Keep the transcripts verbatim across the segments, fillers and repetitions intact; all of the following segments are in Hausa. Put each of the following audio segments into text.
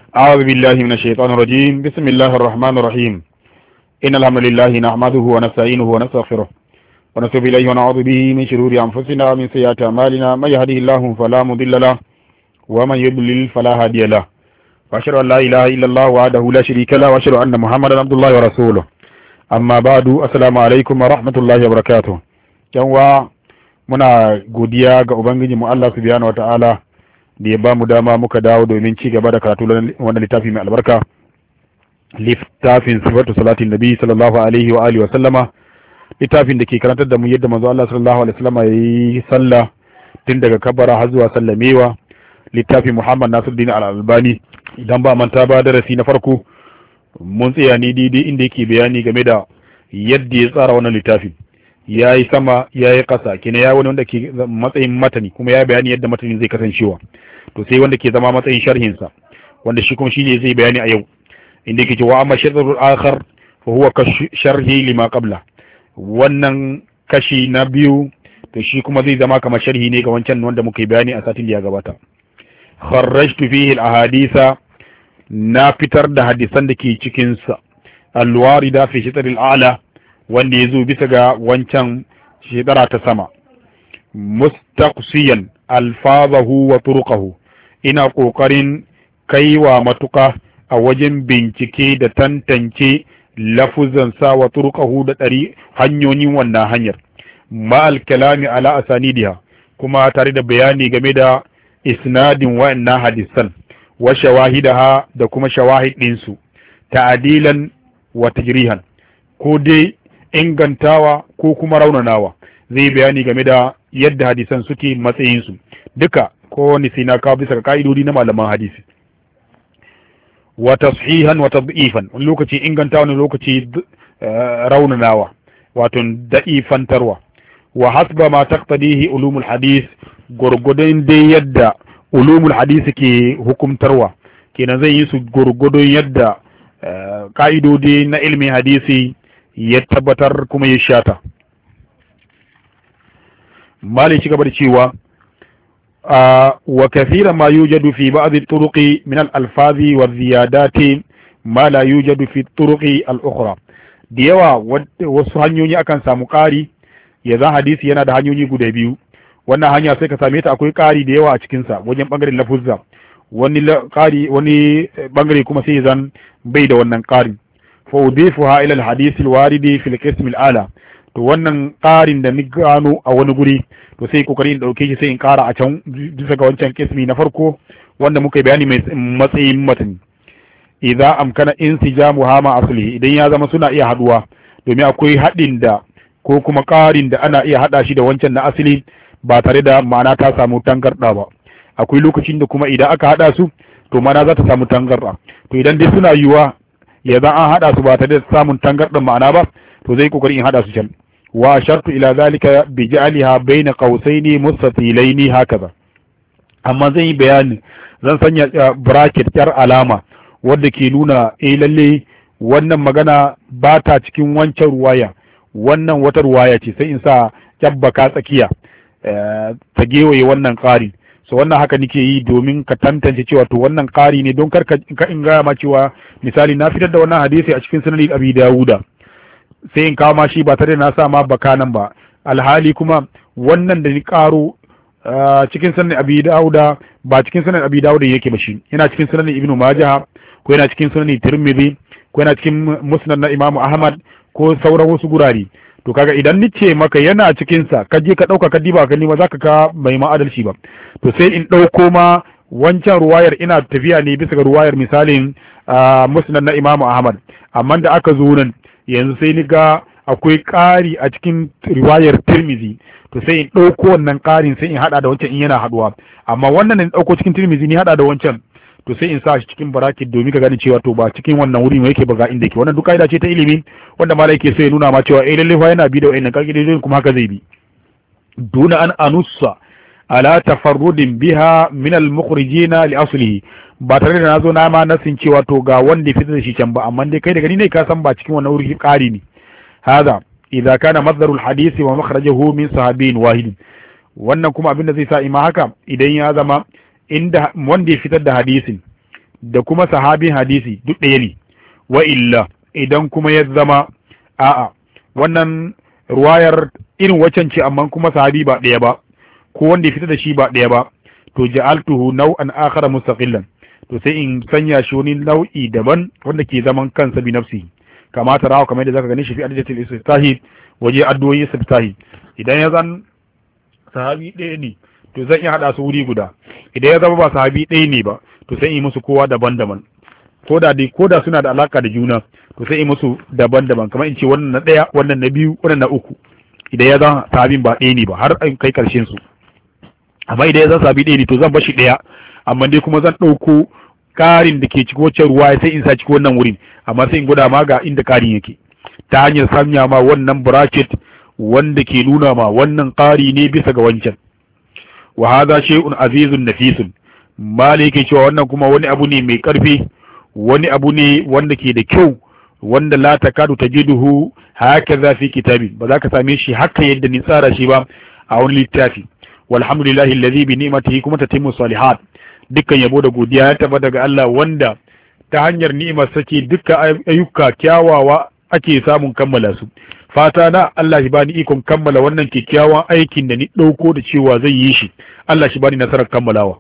أعوذ بالله من الشيطان الرجيم. بسم الله الرحمن الرحيم. إن الحمد لله نحمده ونستعينه ونستغفره ونتوب إليه ونعوذ به من شرور أنفسنا ومن سيئات أعمالنا. من يهده الله فلا مضل له ومن يضلل فلا هادي له. وأشهد أن لا إله إلا الله وحده لا شريك له وأشهد أن محمدا عبد الله ورسوله. أما بعد السلام عليكم ورحمة الله وبركاته. Yanwa muna godiya ga Ubangiji mu Allah subhanahu wa ta'ala da ya ba mu dama muka dawo domin ci gaba da karatu wannan littafi mai albarka, littafin sifatu salatin nabi sallallahu alaihi wa alihi wa sallama, littafin da ke karantar da mu yadda manzo Allah sallallahu alaihi wa sallama yayi sallah tun daga kabara har zuwa sallamewa, littafin Muhammad Nasiruddin Al-Albani. Idan ba manta ba darasi na farko mun tsaya ni daidai inda yake bayani game da yadda ya tsara wannan littafin, ya yi sama ya yi ƙasa, kina ya wani wanda ke matsayin matani kuma ya bayani yadda matani zai kasancewa, to sai wanda ke zama matsayin sharhinsa wanda shi kuma shine zai bayani a yau, inda yake cewa amma sharhul akhar fa huwa ka sharhi lima qabla. Wannan kashi na biyu to shi kuma zai zama kamar sharhi ne ga wancan wanda muka yi bayani a satin da ya gabata. Kharrajtu fihi al-ahaditha, na fitar da hadisan da ke cikin sa, al-warida fi shatr al-a'la, wanda ya zo bisa ga wancan shekara ta sama, mustaqsiyan alfazahu wa turqahu, ina kokarin kaiwa matuka a wajen bincike da tantance lafuzan sa wa turqahu da dari hanyoyin wannan hanyar, ma al-kalami ala asanidiha, kuma tare da bayani game da isnadin wa'annan hadisan wa shawahidaha da kuma shawahid ɗinsu, ta'adilan wa tajrihan, ko dai ingantawa ko kuma raunanawa. Zai bayani game da yadda hadisan suke matsayinsu duka, kowane sai na kawo bisa ga ka'idodi na malaman hadisi. Wa tashihan wa tad'ifan, wani lokaci ingantawa, wani lokaci raunanawa, wato da'ifantarwa. Wa hasba ma taqtadihi ulumul hadis, gurgudun dai yadda ulumul hadis ke hukumtarwa, kenan zai yi su gurgudun yadda ka'idodi na ilmin hadisi ya tabbatar kuma ya shata. Mali ci gaba da cewa wa kathiran ma yujadu fi ba'd at-turuqi min al-alfazi wa ziyadati ma la yujadu fi at-turuqi al-ukhra. Da yawa wasu hanyoyi akan samu ƙari, ya za hadisi yana da hanyoyi guda biyu, wannan hanya sai ka same ta akwai ƙari da yawa a cikin sa wajen bangaren lafuzza, wani ƙari wani bangare kuma sai zan bai da wannan ƙari. faudifuha ila alhadith alwaridi fil qism alala, to wannan ƙarin da ni gano a wani guri to sai kokarin dauke shi sai in ƙara a can bisa ga wancan qismi na farko wanda muka bayani mai matsayin matani. Idza amkana insijamuha ma aslihi, idan ya zama suna iya haduwa, domin akwai hadin da ko kuma ƙarin da ana iya hada shi da wancan na asali ba tare da ma'ana ta samu tangarda ba. Akwai lokacin da kuma idan aka hada su to ma'ana za ta samu tangarda, to idan dai suna yiwa ya za an hada su ba tare da samun tangardan ma'ana ba, to zai kokari in hada su can. Wa shartu ila zalika bi ja'aliha baina qausaini mustatilaini hakaza, amma zan yi bayani, zan sanya bracket yar alama wadda ke nuna eh lalle wannan magana ba ta cikin wancan ruwaya, wannan wata ruwaya ce, sai in sa kyabbaka tsakiya ta gewaye wannan ƙari. so wannan haka nake yi domin ka tantance cewa to wannan ƙari ne, don kar ka in gaya ma cewa misali na fitar da wannan hadisi a cikin sunan Abi Dawuda sai in kawo ma shi ba tare da na sa ma bakanan ba, alhali kuma wannan da ni karo cikin sunan Abi Dawuda ba cikin sunan Abi Dawuda yake ba, shi yana cikin sunan Ibn Majah ko yana cikin sunan Tirmidhi ko yana cikin Musnad na Imam Ahmad ko sauran wasu gurare. To kaga idan nice maka yana cikin sa ka je ka dauka ka diba ka nima zaka ka bai ma adalci ba, to sai in dauko ma wancan ruwayar ina tafiya ne bisa ga ruwayar misalin Musnad na Imam Ahmad, amma da aka zo nan yanzu sai ni ga akwai ƙari a cikin riwayar Tirmidhi, to sai in dauko wannan ƙarin sai in hada da wancan in yana haduwa, amma wannan ne in dauko cikin Tirmidhi ni hada da wancan to sai in sa shi cikin bracket domin ka gane cewa to ba cikin wannan wuri yake ba ga inda yake. Wannan duk kaida ce ta ilimi wanda malai yake so ya nuna ma cewa eh lalle fa yana bi da wayannan kaidojin kuma haka zai bi, duna an anussa ala tafarrudin biha min al-mukhrijina li aslihi, ba tare da nazo na ma nasin cewa to ga wanda fitar da shi can ba, amma dai kai da gani ne ka san ba cikin wannan wuri ƙari ne. hada idza kana masdaru al-hadisi wa makhrajuhu min sahabin wahid, wannan kuma abinda zai sa ima haka idan ya zama inda wanda ya fitar da hadisin da kuma sahabin hadisi duk ɗaya ne. Wa illa idan kuma ya zama a'a wannan ruwayar irin wacan ce amma kuma sahabi ba ɗaya ba ko wanda ya fita da shi ba ɗaya ba, to ja'altuhu naw'an akhara mustaqillan, to sai in sanya shi wani nau'i daban wanda ke zaman kansa bi nafsi, kama tarawa kamar yadda zaka gani shi fi addatul istihtahi waje addu'o'i istihtahi. Idan ya zan sahabi ɗaya ne to zan iya hada su wuri guda, idan ya zama ba sahabi ɗaya ne ba to sai in musu kowa daban-daban, ko da dai ko da suna da alaka da juna to sai in musu daban-daban, kamar in ce wannan na ɗaya wannan na biyu wannan na uku, idan ya zan sahabin ba ɗaya ne ba har in kai karshen su. Amma idan ya zan sahabi ɗaya ne to zan bashi ɗaya, amma dai kuma zan ɗauko ƙarin da ke cikin wacce ruwa sai in sa cikin wannan wurin, amma sai in gwada ma ga inda ƙarin yake ta hanyar sanya ma wannan bracket wanda ke nuna ma wannan ƙari ne bisa ga wancan. Wa hadha shay'un azizun nafisun, mali yake cewa wannan kuma wani abu ne mai ƙarfi, wani abu ne wanda ke da kyau, wanda la takadu tajiduhu hakaza fi kitabi, ba za ka same shi haka yadda ni tsara shi ba a wani littafi. Walhamdulillahi alladhi bi ni'matihi kuma tatimmu salihat, dukkan yabo da godiya ya taba daga Allah wanda ta hanyar ni'imar sake dukkan ayyuka kyawawa ake samun kammala su. Fata na Allah shi bani ikon kammala wannan kyakkyawan aikin da ni dauko da cewa zai yi shi, Allah shi bani nasarar kammalawa.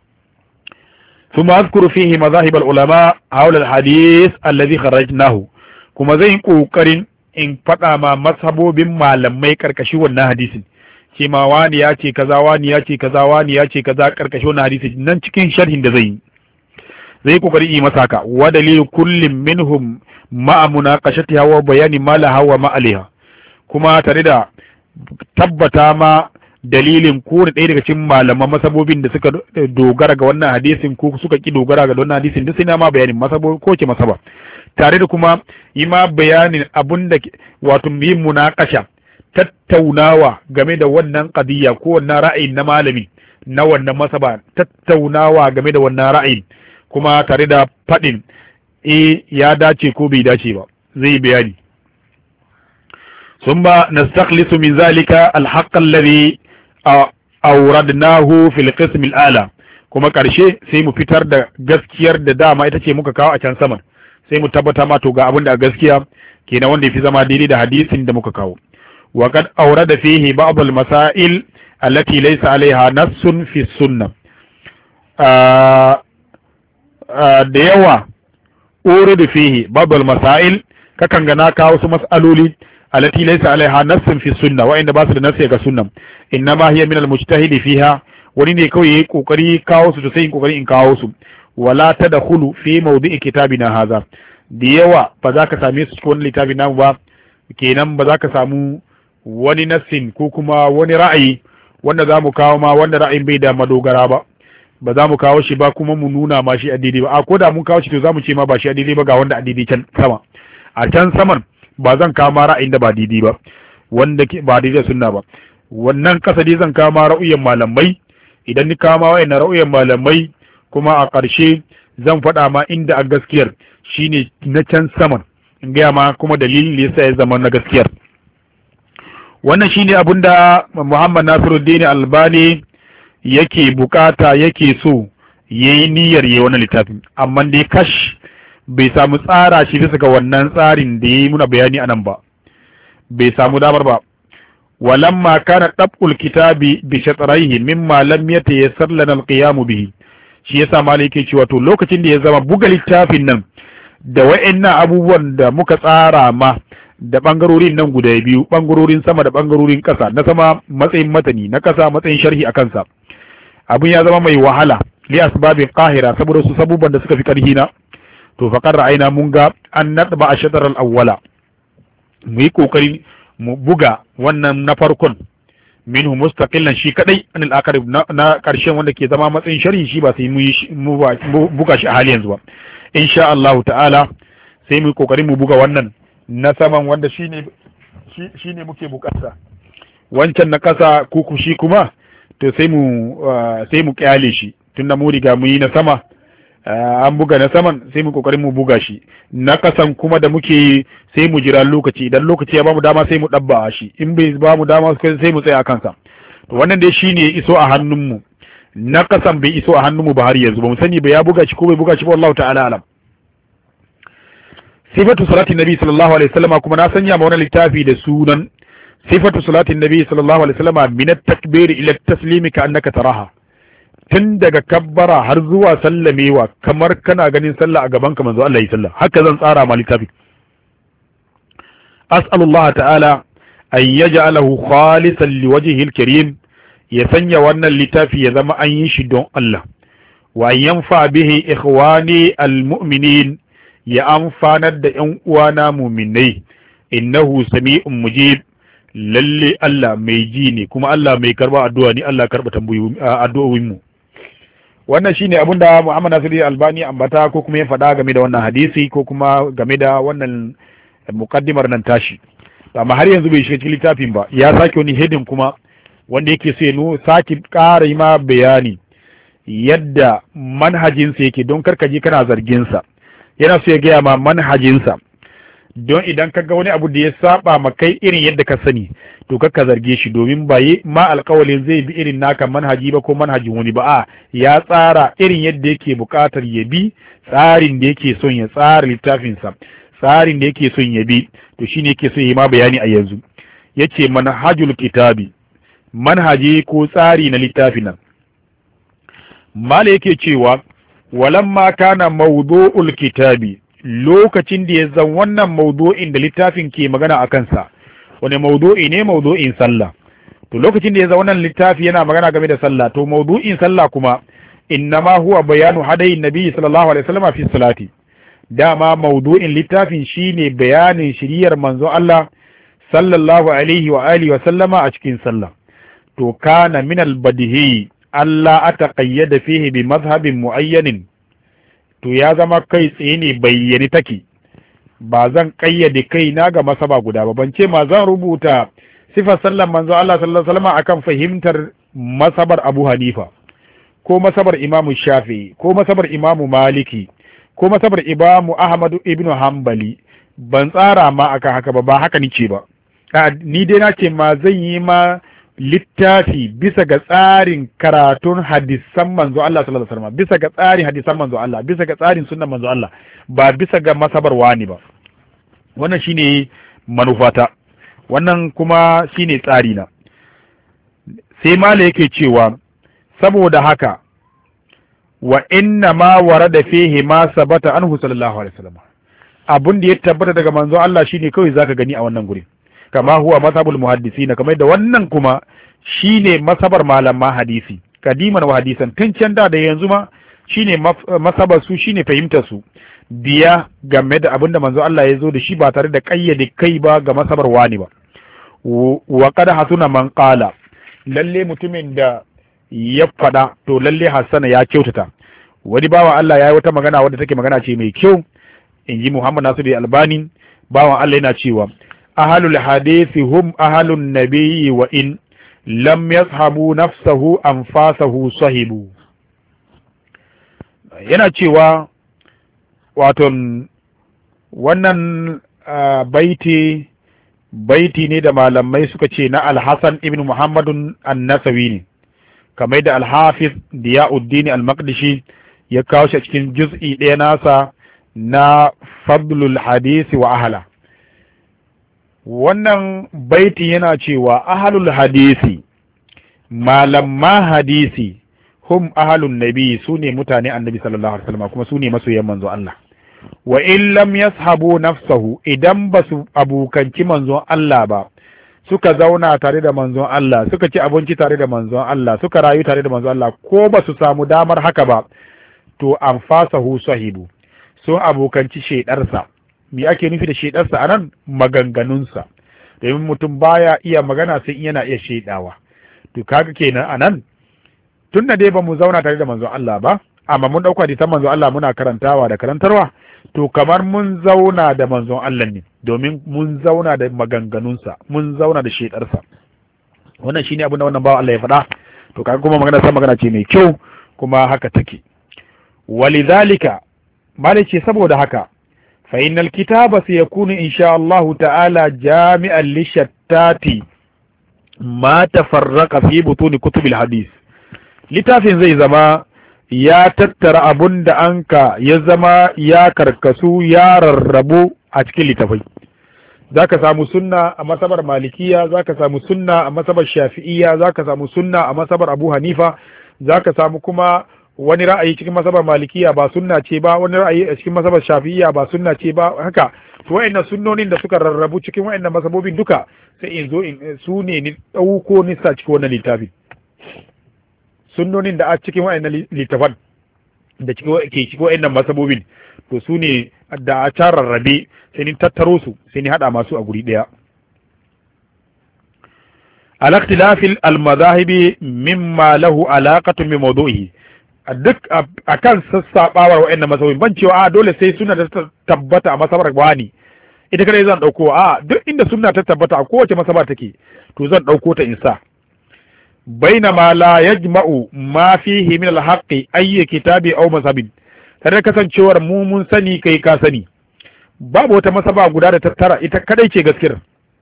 ثم أذكر فيه مذاهب العلماء حول الحديث الذي خرجناه, kuma zai kokarin in faɗa ma mazhabobin malamai karkashi wannan hadisin, ce ma wani ya ce kaza wani ya ce kaza wani ya ce kaza karkashi wannan hadisin nan cikin sharhin da zai yi zai kokarin yi masa haka. Wa dalil kullin minhum ma'a munaqashatiha wa bayani ma laha wa ma alaiha, kuma tare da tabbata ma dalilin ko da ɗaya daga cikin malaman masabobin da suka dogara ga wannan hadisin ko suka ki dogara ga wannan hadisin duk sai na ma bayanin masabo ko ce masaba, tare da kuma yi ma bayanin abun da wato yin munakasha, tattaunawa game da wannan qadiyya ko wannan ra'ayin na malami na wannan masaba, tattaunawa game da wannan ra'ayin kuma tare da faɗin eh ya dace ko bai dace ba, zai bayani. ثم نستخلص من ذلك الحق الذي auradnahu fil qism al-ala, kuma karshe sai mu fitar da gaskiyar da dama ita ce muka kawo a can saman, sai mu tabbata ma to ga abin da gaskiya kenan wanda yafi zama daidai da hadisin da muka kawo. Wa qad awrada fihi ba'd al-masail allati laysa 'alayha nassun fi sunnah, da yawa urida fihi ba'd al-masail kakan ga na kawo su mas'aloli التي ليس عليها نص في السنة وإن باس النص كسنة إنما هي من المجتهد فيها ولن كوي كوكري كاوس تسين كوكري إن كاوس ولا تدخل في موضع كتابنا هذا ديوا فذاك سامي سكون لكتابنا و kenan ba za ka samu wani nassin ko kuma wani ra'ayi wanda za mu kawo ma wanda ra'ayin bai da madogara ba, ba za mu kawo shi ba kuma mu nuna ma shi addini ba, a ko da mun kawo shi to za mu ce ma ba shi addini ba ga wanda addini can sama, a can saman ba zan kama ra'ayin da ba daidai ba wanda ba daidai sunna ba, wannan kasa dai zan kama ra'ayin malamai, idan ni kama wayannan ra'ayin malamai kuma a ƙarshe zan faɗa ma inda a gaskiyar shine na can saman, in gaya ma kuma dalilin da yasa ya zama na gaskiyar. Wannan shine abin da Muhammad Nasiruddin Albani yake bukata yake so yayi niyyar yayi wannan littafin, amma dai kash bai samu tsara shi bisa ga wannan tsarin da yayi muna bayani anan ba, bai samu damar ba. walamma kana dab'ul kitabi bi shatraihi mimma lam yatayassar lana al-qiyam bihi, shi yasa malai yake cewa to lokacin da ya zama buga littafin nan da wa'annan abubuwan da muka tsara ma da bangarorin nan guda biyu, bangarorin sama da bangarorin kasa, na sama matsayin matani, na kasa matsayin sharhi akan sa, abin ya zama mai wahala li asbabin qahira saboda su sabuban da suka fi karhi na, to faqar ra'ayna mun ga an nadba ashadar al-awwala, mu yi kokari mu buga wannan na farkon minhu mustaqillan shi kadai an al-akhir na karshen wanda ke zama matsayin sharhi shi ba sai mu buga shi a hali yanzu ba. Insha Allah ta'ala sai mu yi kokari mu buga wannan na saman wanda shine shine muke bukata, wancan na kasa kuku shi kuma to sai mu sai mu kyale shi tunda mu riga mu yi na sama, an buga na saman sai mu kokarin mu buga shi, na kasan kuma da muke sai mu jira lokaci, idan lokaci ya bamu dama sai mu dabba shi, in bai bamu dama sai mu tsaya a kansa. To wannan dai shine iso a hannunmu na kasan bai iso a hannunmu ba har yanzu ba mu sani ba ya buga shi ko bai buga shi ba wallahu ta'ala alam. sifatu salatin nabi sallallahu alaihi wasallam kuma na sanya ma wannan littafi da sunan sifatu salatin nabi sallallahu alaihi wasallam min at-takbir ila at-taslim ka annaka taraha, tun daga kabbara har zuwa sallamewa kamar kana ganin sallah a gaban ka manzo Allah yi sallah. Haka zan tsara ma littafi. as'alullah ta'ala an yaj'alahu khalisan liwajhihi al-karim, ya sanya wannan littafi ya zama an yi shi don Allah, wa yanfa bihi ikhwani al-mu'minin, ya amfanar da ƴan uwana mu'minai. Innahu sami'un mujib, lalle Allah mai ji ne kuma Allah mai karba addu'a ne. Allah karba tambayoyin addu'o'in mu. Wannan shine abin da Muhammad Nasiru Albani ambata ko kuma ya faɗa game da wannan hadisi ko kuma game da wannan muqaddimar nan tashi, amma har yanzu bai shiga cikin littafin ba. Ya sake wani heading kuma wanda yake so ya sake ƙara yi ma bayani yadda manhajinsa yake, don karkaji kana zarginsa. Yana so ya gaya ma manhajinsa, don idan ka ga wani abu da ya saba ma kai irin yadda ka sani to kakka zarge shi, domin ba yi ma alƙawalin zai bi irin naka manhaji ba ko manhajin wani ba. A ya tsara irin yadda yake buƙatar ya bi, tsarin da yake son ya tsara littafinsa, tsarin da yake son ya bi, to shine yake so ya yi ma bayani a yanzu. Yace manhajul kitabi, manhaji ko tsari na littafin nan. Mala yake cewa walamma kana mawdu'ul kitabi, lokacin da ya zan wannan mawdu'in da littafin ke magana a kansa, wani mawdu'i ne? Mawdu'in sallah. To lokacin da ya zan wannan littafi yana magana game da sallah, to mawdu'in sallah kuma innama huwa bayanu hadayin nabi sallallahu alaihi wasallam fi salati. Dama mawdu'in littafin shine bayanin shiriyar manzo Allah sallallahu alaihi wa alihi wa sallama a cikin sallah. To kana min al-badihi Allah ataqayyada fihi bi mazhabin muayyanin, to ya zama kai tsaye ne bayyane take, ba zan kayyade kai na ga masaba guda ba. Ban ce ma zan rubuta sifar sallan manzo Allah sallallahu alaihi wasallam akan fahimtar masabar Abu Hanifa ko masabar Imam Shafi'i ko masabar Imam Maliki ko masabar Imam Ahmad ibn Hanbali. Ban tsara ma akan haka ba, ba haka nice ba. Ni dai na ce ma zan yi ma littafi bisa ga tsarin karatun hadisan manzo Allah sallallahu alaihi wasallam, bisa ga tsarin hadisan manzo Allah, bisa ga tsarin sunnan manzo Allah, ba bisa ga masabar wani ba. Wannan shine manufata, wannan kuma shine tsari na. Sai mala yake cewa saboda haka wa inna ma warada fihi ma sabata anhu sallallahu alaihi wasallam, abun da ya tabbata daga manzo Allah shine kawai zaka gani a wannan gurin. Kama huwa mazhabul muhaddisin, kamar da wannan kuma shine masabar malaman hadisi kadiman wa hadisan, tun can da da yanzu ma shine masabar su, shine fahimtar su biya game da abinda manzo Allah ya zo da shi, ba tare da kayyade kai ba ga masabar wani ba. Wa qad hasuna man qala, lalle mutumin da ya fada to lalle hasana ya kyautata. Wani bawa Allah ya yi wata magana wadda take magana ce mai kyau, inji Muhammad Nasiru Albani. Bawan Allah yana cewa ahalul hadisi hum ahalun nabiyyi wa in lam yashabu nafsahu anfasahu sahibu. Yana cewa waton wannan uh, baiti baiti ne da malamai suka ce na Al-Hasan ibn Muhammadun An-Nasawi ne, kamar da Al-Hafiz Diyauddin Al-Maqdisi ya kawo shi cikin juz'i ɗaya nasa na Fadlul Hadisi wa Ahla. Wannan baiti yana cewa ahalul hadisi, malamma hadisi, hum ahalun nabi, su ne mutane annabi sallallahu alaihi wasallam, kuma su ne masoyan manzo Allah. Wa in lam yashabu nafsahu, idan ba su abukanci manzon Allah ba, suka zauna tare da manzon Allah, suka ci abinci tare da manzon Allah, suka rayu tare da manzon Allah, ko ba su samu damar haka ba, to anfasahu sahibu, sun abokanci shedarsa. Me ake nufi da shaidarsa a nan? Maganganunsa, domin mutum baya iya magana sai yana iya shaidawa. To kaga kenan a nan, tun da dai ba mu zauna tare da manzon Allah ba, amma mun ɗauka hadisan manzon Allah muna karantawa da karantarwa, to kamar mun zauna da manzon Allah ne, domin mun zauna da maganganunsa, mun zauna da shaidarsa. Wannan shine abin da wannan bawa Allah ya faɗa. To kaga kuma magana sa magana ce mai kyau, kuma haka take. Walidhalika, malai ce saboda haka, فإن الكتاب سيكون إن شاء الله تعالى جامعا لشتات ما تفرق في بطون كتب الحديث. littafin zai zama ya tattara abun da anka ya zama ya karkasu ya rarrabu a cikin littafai. Zaka samu sunna a masabar malikiya, zaka samu sunna a masabar shafi'iyya, zaka samu sunna a masabar Abu Hanifa, zaka samu kuma wani ra'ayi cikin masabar malikiya ba sunna ce ba, wani ra'ayi a cikin masabar shafi'iyya ba sunna ce ba, haka to wayannan sunnonin da suka rarrabu cikin wayannan masabobin duka sai in zo in su ne ni dauko ni sa cikin wannan littafin. Sunnonin da a cikin wayannan littafan da cikin ke cikin wayannan masabobin to su ne da a ta rarrabe sai ni tattaro su sai ni hada masu a guri daya. al-ikhtilafil al-madhahibi mimma lahu alaqatun bi mawdu'ihi, duk akan sassabawar wa'annan masabobin ban cewa a dole sai sunna ta tabbata a masabar wani ita kadai zan dauko, a duk inda sunna ta tabbata a kowace masaba take to zan dauko ta insa. bainama la yajma'u ma fihi min al-haqqi ayyi kitabi aw masabin, tare kasancewar mu mun sani kai ka sani babu wata masaba guda da tattara ita kadai ce gaskiyar,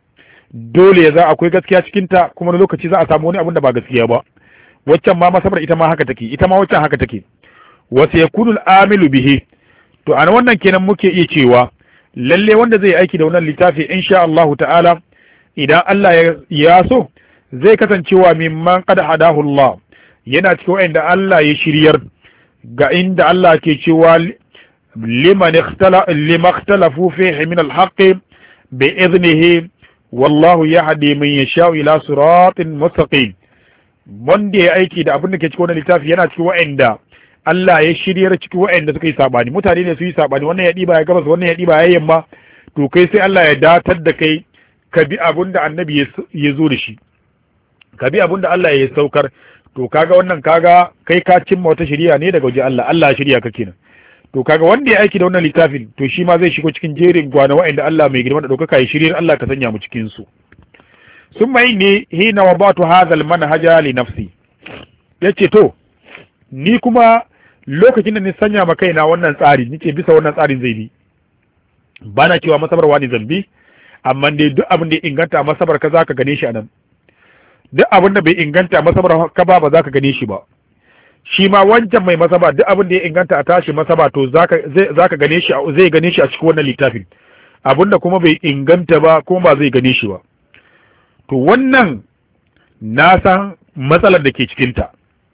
dole ya za akwai gaskiya cikin ta kuma lokaci za a samu wani abun da ba gaskiya ba. Waccan ma masabar ita ma haka take, ita ma waccan haka take. Wasu yakunul amilu bihi, to an wannan kenan muke iya cewa lalle wanda zai aiki da wannan littafi insha Allah ta'ala idan Allah ya so zai kasancewa mimman qad hadahu Allah, yana cikin wanda Allah ya shiryar, ga inda Allah ke cewa liman ikhtala lima ikhtalafu fihi min al-haqq bi idnihi wallahu yahdi man yasha'u ila siratin mustaqim. Wanda ya aiki da abin da ke cikin wannan littafi yana cikin wa'anda Allah ya shiryar cikin wa'anda suka yi sabani. Mutane ne su yi sabani, wannan ya diba ya gabas, wannan ya diba ya yamma, to kai sai Allah ya datar da kai ka bi abin da annabi ya zo da shi, ka bi abin da Allah ya saukar, to kaga wannan kaga kai ka cimma wata shiriya ne daga wajen Allah, Allah ya shirya ka kenan. To kaga wanda ya aiki da wannan littafin to shi ma zai shigo cikin jerin gwana wa'anda Allah mai girma da ɗaukaka ya shiryar, Allah ka sanya mu cikin su. ثم إني حين وضعت هذا المنهج لنفسي yace to ni kuma lokacin da ni sanya ma kaina wannan tsari nike bisa wannan tsarin zai bi, bana cewa masabar wani zambi, amma dai duk abin da ya inganta masabar ka zaka gane shi anan, duk abin da bai inganta masabar ka ba ba zaka gane shi ba. Shi ma wancan mai masaba duk abin da ya inganta a tashi masaba to zaka zaka gane shi, zai gane shi a cikin wannan littafin, abin da kuma bai inganta ba kuma ba zai gane shi ba. To wannan na san matsalar da ke cikinta.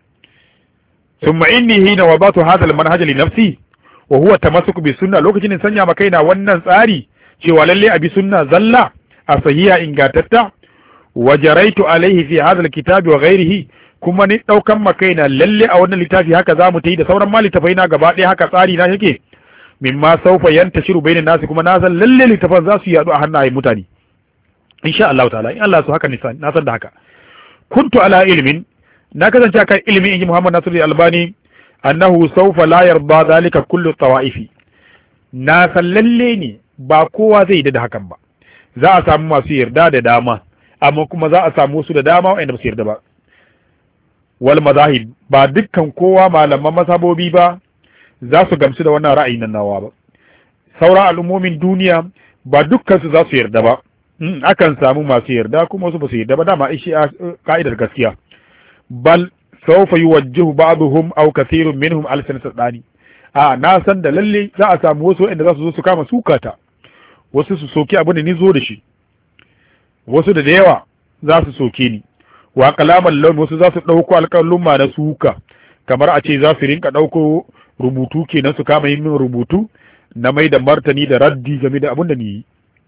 Summa inni hina wadatu hadha al-manhaj li nafsi wa huwa tamassuk bi sunna, lokacin in sanya ma kaina wannan tsari cewa lalle abi sunna zalla a sahiha ingatatta, wa jaraitu alaihi fi hadha al-kitab wa ghayrihi, kuma ni daukan ma kaina lalle a wannan littafi haka zamu ta yi da sauran ma littafai na gaba ɗaya haka tsari na yake, mimma sawfa yantashiru bainan nasi, kuma na san lalle littafan za su yadu a hannayen mutane insha Allah ta'ala, in Allah su haka nisan na san da haka. Kuntu ala ilmin, na kasance kan ilmi inji Muhammad Nasiru Albani, annahu sawfa la yarda zalika kullu tawaifi, na san lalle ne ba kowa zai yarda da hakan ba, za a samu masu yarda da dama amma kuma za a samu su da dama wanda ba su yarda ba. Wal mazahib, ba dukkan kowa malaman masabobi ba za su gamsu da wannan ra'ayin nan nawa ba, sauran al'ummomin duniya ba dukkan su za su yarda ba. Akan samu masu yarda kuma wasu ba su yarda ba, dama ishi ka'idar gaskiya. Bal sawfa yuwajjihu ba'dhum aw kathirun minhum alsanat dani, a na san da lalle za a samu wasu wanda za su zo su kama sukata, wasu su soki abin da ni zo da shi, wasu da yawa za su soke ni. Wa kalaman lawn, wasu za su dauko alƙalumma na suka, kamar a ce za su rinka dauko rubutu kenan su kama yin min rubutu na mai da martani da raddi game da abin da ni yi.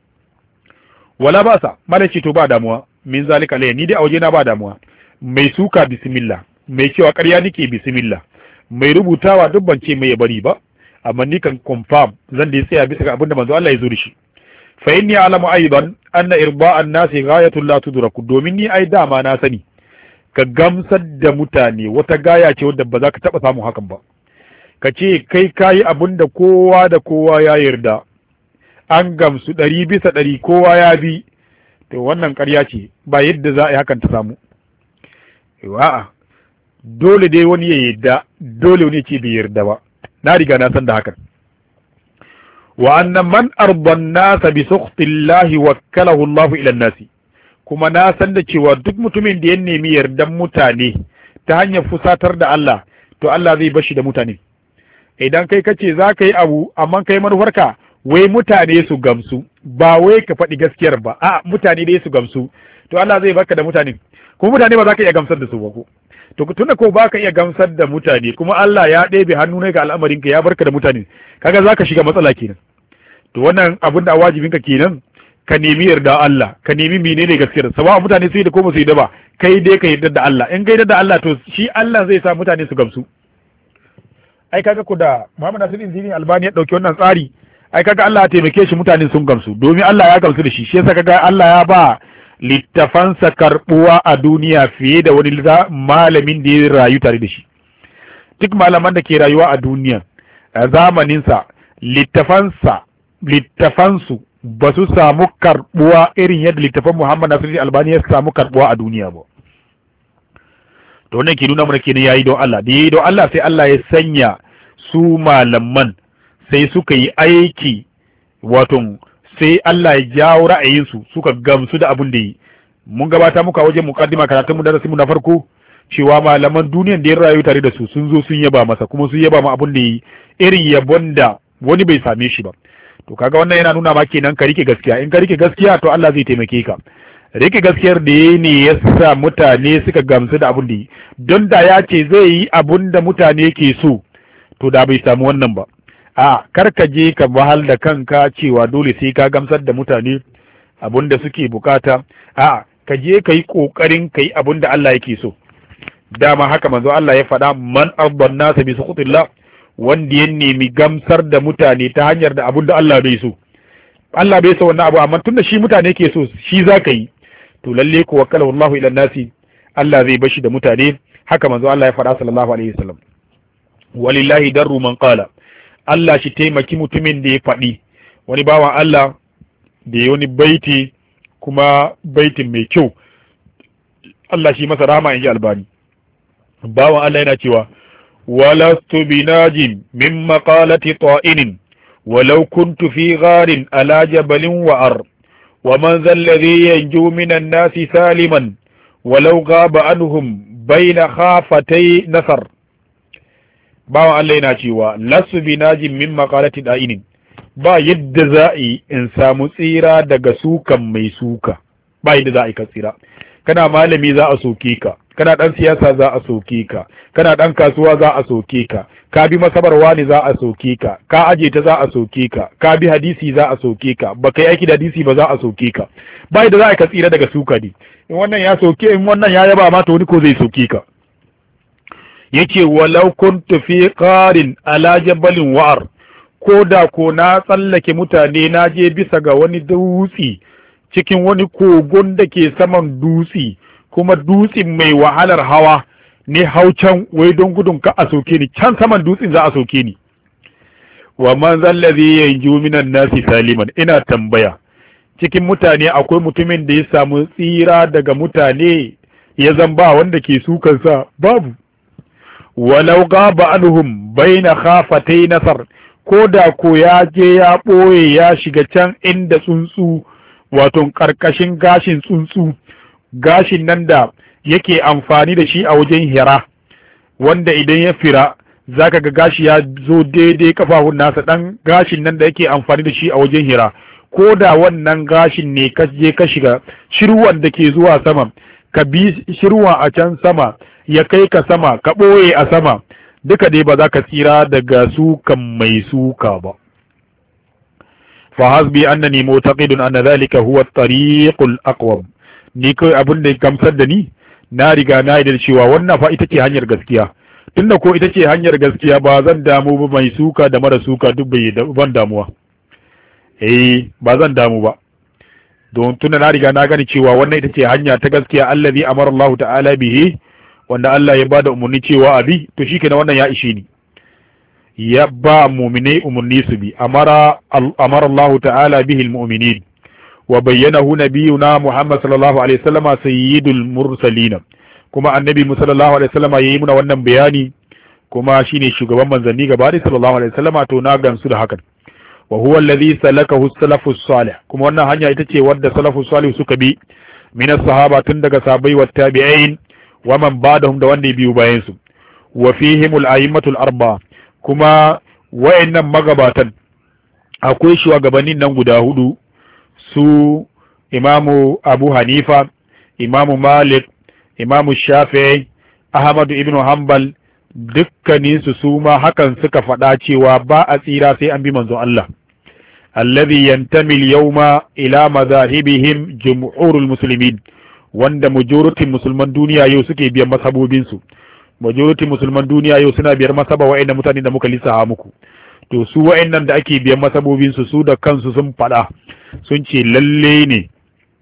Wala ba sa malaci to ba damuwa min zalika layya, ni dai a waje na ba damuwa. Mai suka bismillah, mai cewa ƙarya nake bismillah, mai rubutawa duk ban ce mai ya bari ba, amma ni kan confirm zan da tsaya bisa ga abinda manzo Allah ya zo da shi. Fa inni a'lamu aidan anna irba'an nasi ghayatul la tudraku, domin ni ai dama na sani ka gamsar da mutane wata gaya ce wadda ba za ka taba samu hakan ba. Ka ce kai kayi abinda kowa da kowa ya yarda, an gamsu ɗari bisa ɗari kowa ya bi, to wannan ƙarya ce, ba yadda za a yi hakan ta samu. A'a, dole dai wani ya yarda, dole wani ce bai yarda ba, na riga na san da hakan. Wa annan man arban nasa bi sukhtillahi wakkalahu Allahu ila nasi, kuma na san da cewa duk mutumin da ya nemi yardan mutane ta hanyar fusatar da Allah, to Allah zai bashi da mutane. Idan kai kace za ka yi abu amma kai manufarka wai mutane su gamsu, ba wai ka faɗi gaskiyar ba, a mutane dai su gamsu, to Allah zai baka da mutane, kuma mutane ba za ka iya gamsar da su ba ko. To tunda ko ba ka iya gamsar da mutane, kuma Allah ya ɗebe hannu ne ga al'amarin ka ya barka da mutane, kaga za ka shiga matsala kenan. To wannan abin da wajibin ka kenan, ka nemi yarda Allah, ka nemi menene gaskiyar, sawa mutane su yi da ko ba su yi da ba, kai dai ka yarda da Allah. In ka yarda da Allah, to shi Allah zai sa mutane su gamsu. Ai kaga ku da Muhammad Nasiruddin Zini Albani ya dauki wannan tsari, ai kaga Allah ya taimake shi, mutane sun gamsu, domin Allah ya gamsu da shi. Shi yasa kaga Allah ya ba littafansa karbuwa a duniya fiye da wani malamin da ya rayu tare da shi. Duk malaman da ke rayuwa a duniya a zamaninsa, littafansa littafansu ba su samu karbuwa irin yadda littafan Muhammad Nasiruddin Albani ya samu karbuwa a duniya ba. To wannan ke nuna mana kenan yayi don Allah, da yayi don Allah sai Allah ya sanya su malaman sai suka yi aiki, wato sai Allah ya jawo ra'ayinsu suka gamsu da abin da yi. Mun gabata muka wajen mukaddima karatun mu darasin mu na farko cewa malaman duniyan da ya rayu tare da su sun zo sun yaba masa, kuma sun yaba ma abin da yi irin yabon da wani bai same shi ba. To kaga wannan yana nuna ma kenan ka rike gaskiya, in ka rike gaskiya to Allah zai taimake ka. Rike gaskiyar da yayi ne yasa mutane suka gamsu da abin da yi, don da ya ce zai yi abin da mutane ke so to da bai samu wannan ba. A kar ka je ka bahal da kanka cewa dole sai ka gamsar da mutane abin da suke bukata, a ka je ka yi kokarin ka yi abin da Allah yake so. Dama haka manzo Allah ya faɗa, man abban nasa bi suqutillah, wanda ya nemi gamsar da mutane ta hanyar da abin da Allah bai so. Allah bai so wannan abu, amma tunda shi mutane ke so shi za ka yi, to lalle ku wakkala wallahu ila nasi, Allah zai bashi da mutane. Haka manzo Allah ya faɗa sallallahu alaihi wasallam. Walillahi darru man qala, Allah shi taimaki mutumin da ya faɗi. Wani bawan Allah da ya wani baiti, kuma baitin mai kyau, Allah shi masa rahama in ji Albani. Bawan Allah yana cewa walastu binajin min maqalati ta'inin walau kuntu fi gharin ala jabalin wa'ar wa man zal ladhi yanju minan nasi saliman walau ghaba anhum bayna khafatay nasar. Bawan Allah yana cewa lasu binajin min maqalati ta'inin, ba yadda za'i in samu tsira daga sukan mai suka, ba yadda za'i ka tsira. Kana malami za a soke ka, kana dan siyasa za a soke ka, kana dan kasuwa za a soke ka, ka bi masabarwa ne za a soke ka, ka aje ta za a soke ka, ka bi hadisi za a soke ka, ba kai aiki da hadisi ba za a soke ka. Ba yadda za ka tsira daga suka ne. In wannan ya soke, in wannan ya yaba ma, to wani ko zai soke ka. Yake walau kuntu fi qarin ala jabalin wa'ar, ko da ko na tsallake mutane na je bisa ga wani dutse, cikin wani kogon da ke saman dutse, kuma dutsen mai wahalar hawa ne, haucan wai don gudun ka a soke ni, can saman dutsen za a soke ni. Wa man zallazi yanju minan nasi saliman, ina tambaya cikin mutane akwai mutumin da ya samu tsira daga mutane ya zamba wanda ke sukansa? Babu. Walau gaba anhum baina khafatay nasar, ko da ko ya je ya ɓoye ya shiga can inda tsuntsu, wato ƙarƙashin gashin tsuntsu, gashin nan da yake amfani da shi a wajen hira, wanda idan ya fira zaka ga gashi ya zo daidai kafafun nasa, ɗan gashin nan da yake amfani da shi a wajen hira, ko da wannan gashin ne ka je ka shiga shirwan da ke zuwa sama, ka bi shirwa a can sama ya kai ka sama, ka ɓoye a sama, duka dai ba za ka tsira daga sukan mai suka ba. fa hasbi annani mu'taqidun anna dhalika huwa at-tariqul aqwam, ni kai abin da gamsar da ni, na riga na yi da cewa wannan fa ita ce hanyar gaskiya. Tunda ko ita ce hanyar gaskiya, ba zan damu ba mai suka da mara suka duk bai ban damuwa. Eh ba zan damu ba, don tunda na riga na gani cewa wannan ita ce hanya ta gaskiya, allazi amara Allah ta'ala bihi, wanda Allah ya bada umarni cewa abi, to shikenan wannan ya ishe ni. Ya ba mu'minai umarni su bi, amara amara Allah ta'ala bihi almu'minin wa bayyanahu nabiyuna Muhammad sallallahu alaihi wasallam sayyidul mursalin, kuma annabi sallallahu alaihi wasallam yayi muna wannan bayani, kuma shine shugaban manzanni gaba da sallallahu alaihi wasallam. To na gamsu da hakan. Wa huwa alladhi salakahu salafus salih, kuma wannan hanya ita ce wadda salafus salih suka bi min as-sahaba, tun daga sahabbai wa tabi'in wa man ba'dahum da wanda ya biyo bayan su wa fihimul a'immatul arba kuma wayannan magabatan akwai shugabannin nan guda hudu su imamu Abu Hanifa, imamu Malik, imamu Shafi'i, Ahmadu ibn Hanbal, dukkaninsu su ma hakan suka faɗa cewa ba a tsira sai an bi manzo Allah alladhi yantami al-yawma ila madahibihim jumhurul muslimin, wanda majority musulman duniya yau suke biyan masabobin su. Majority musulman duniya yau suna biyar masaba wa'annan mutane da muka lissafa muku. To su wa'annan da ake biyan masabobin su su da kansu sun faɗa sun ce lalle ne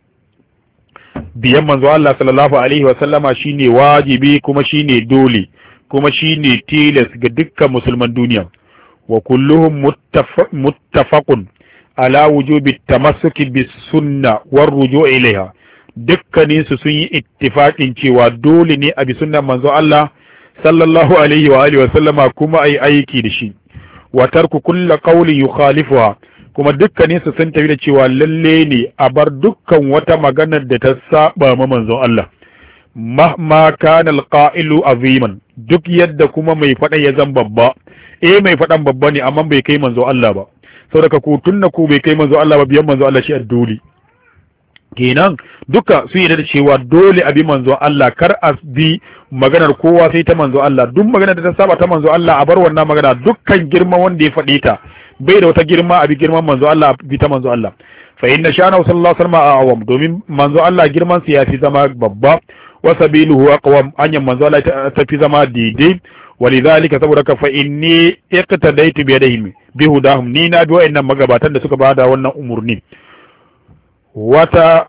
biyan manzo Allah sallallahu alaihi wa sallama shine wajibi kuma shine dole kuma shine tilas ga dukkan musulman duniya. Wa kulluhum muttafaqun ala wujubi tamassuki bis sunna war ruju' ilaiha, dukkanin su sun yi ittifaqin cewa dole ne a bi sunnan manzo Allah sallallahu alaihi wa alihi wa sallama kuma ai aiki da shi. Wa tarku kulli qawli yukhalifuha, kuma dukkanin su sun tafi da cewa lalle ne a bar dukkan wata maganar da ta saba ma manzo Allah. Mahma kana alqa'ilu aziman, duk yadda kuma mai faɗa ya zan babba, eh mai faɗan babba ne amma bai kai manzo Allah ba, saboda ku tunna ku bai kai manzo Allah ba, biyan manzo Allah shi dole. Kenan duka su yi da cewa dole a bi manzo Allah, kar a bi maganar kowa sai ta manzo Allah. Duk maganar da ta saba ta manzo Allah a bar wannan magana, dukkan girma wanda ya faɗi ta bai da wata girma a bi girman manzo Allah, a bi ta manzo Allah. Fa inna sha'ana sallallahu alaihi wasallam a'awam, domin manzo Allah girman sa ya fi zama babba, wa sabiluhu aqwam, anyan manzo Allah ta fi zama daidai. Walidhalika saboda ka fa inni iqtadaitu bi yadayhim bi hudahum, ni na bi wa'annan magabatan da suka bada wannan umurni. Wata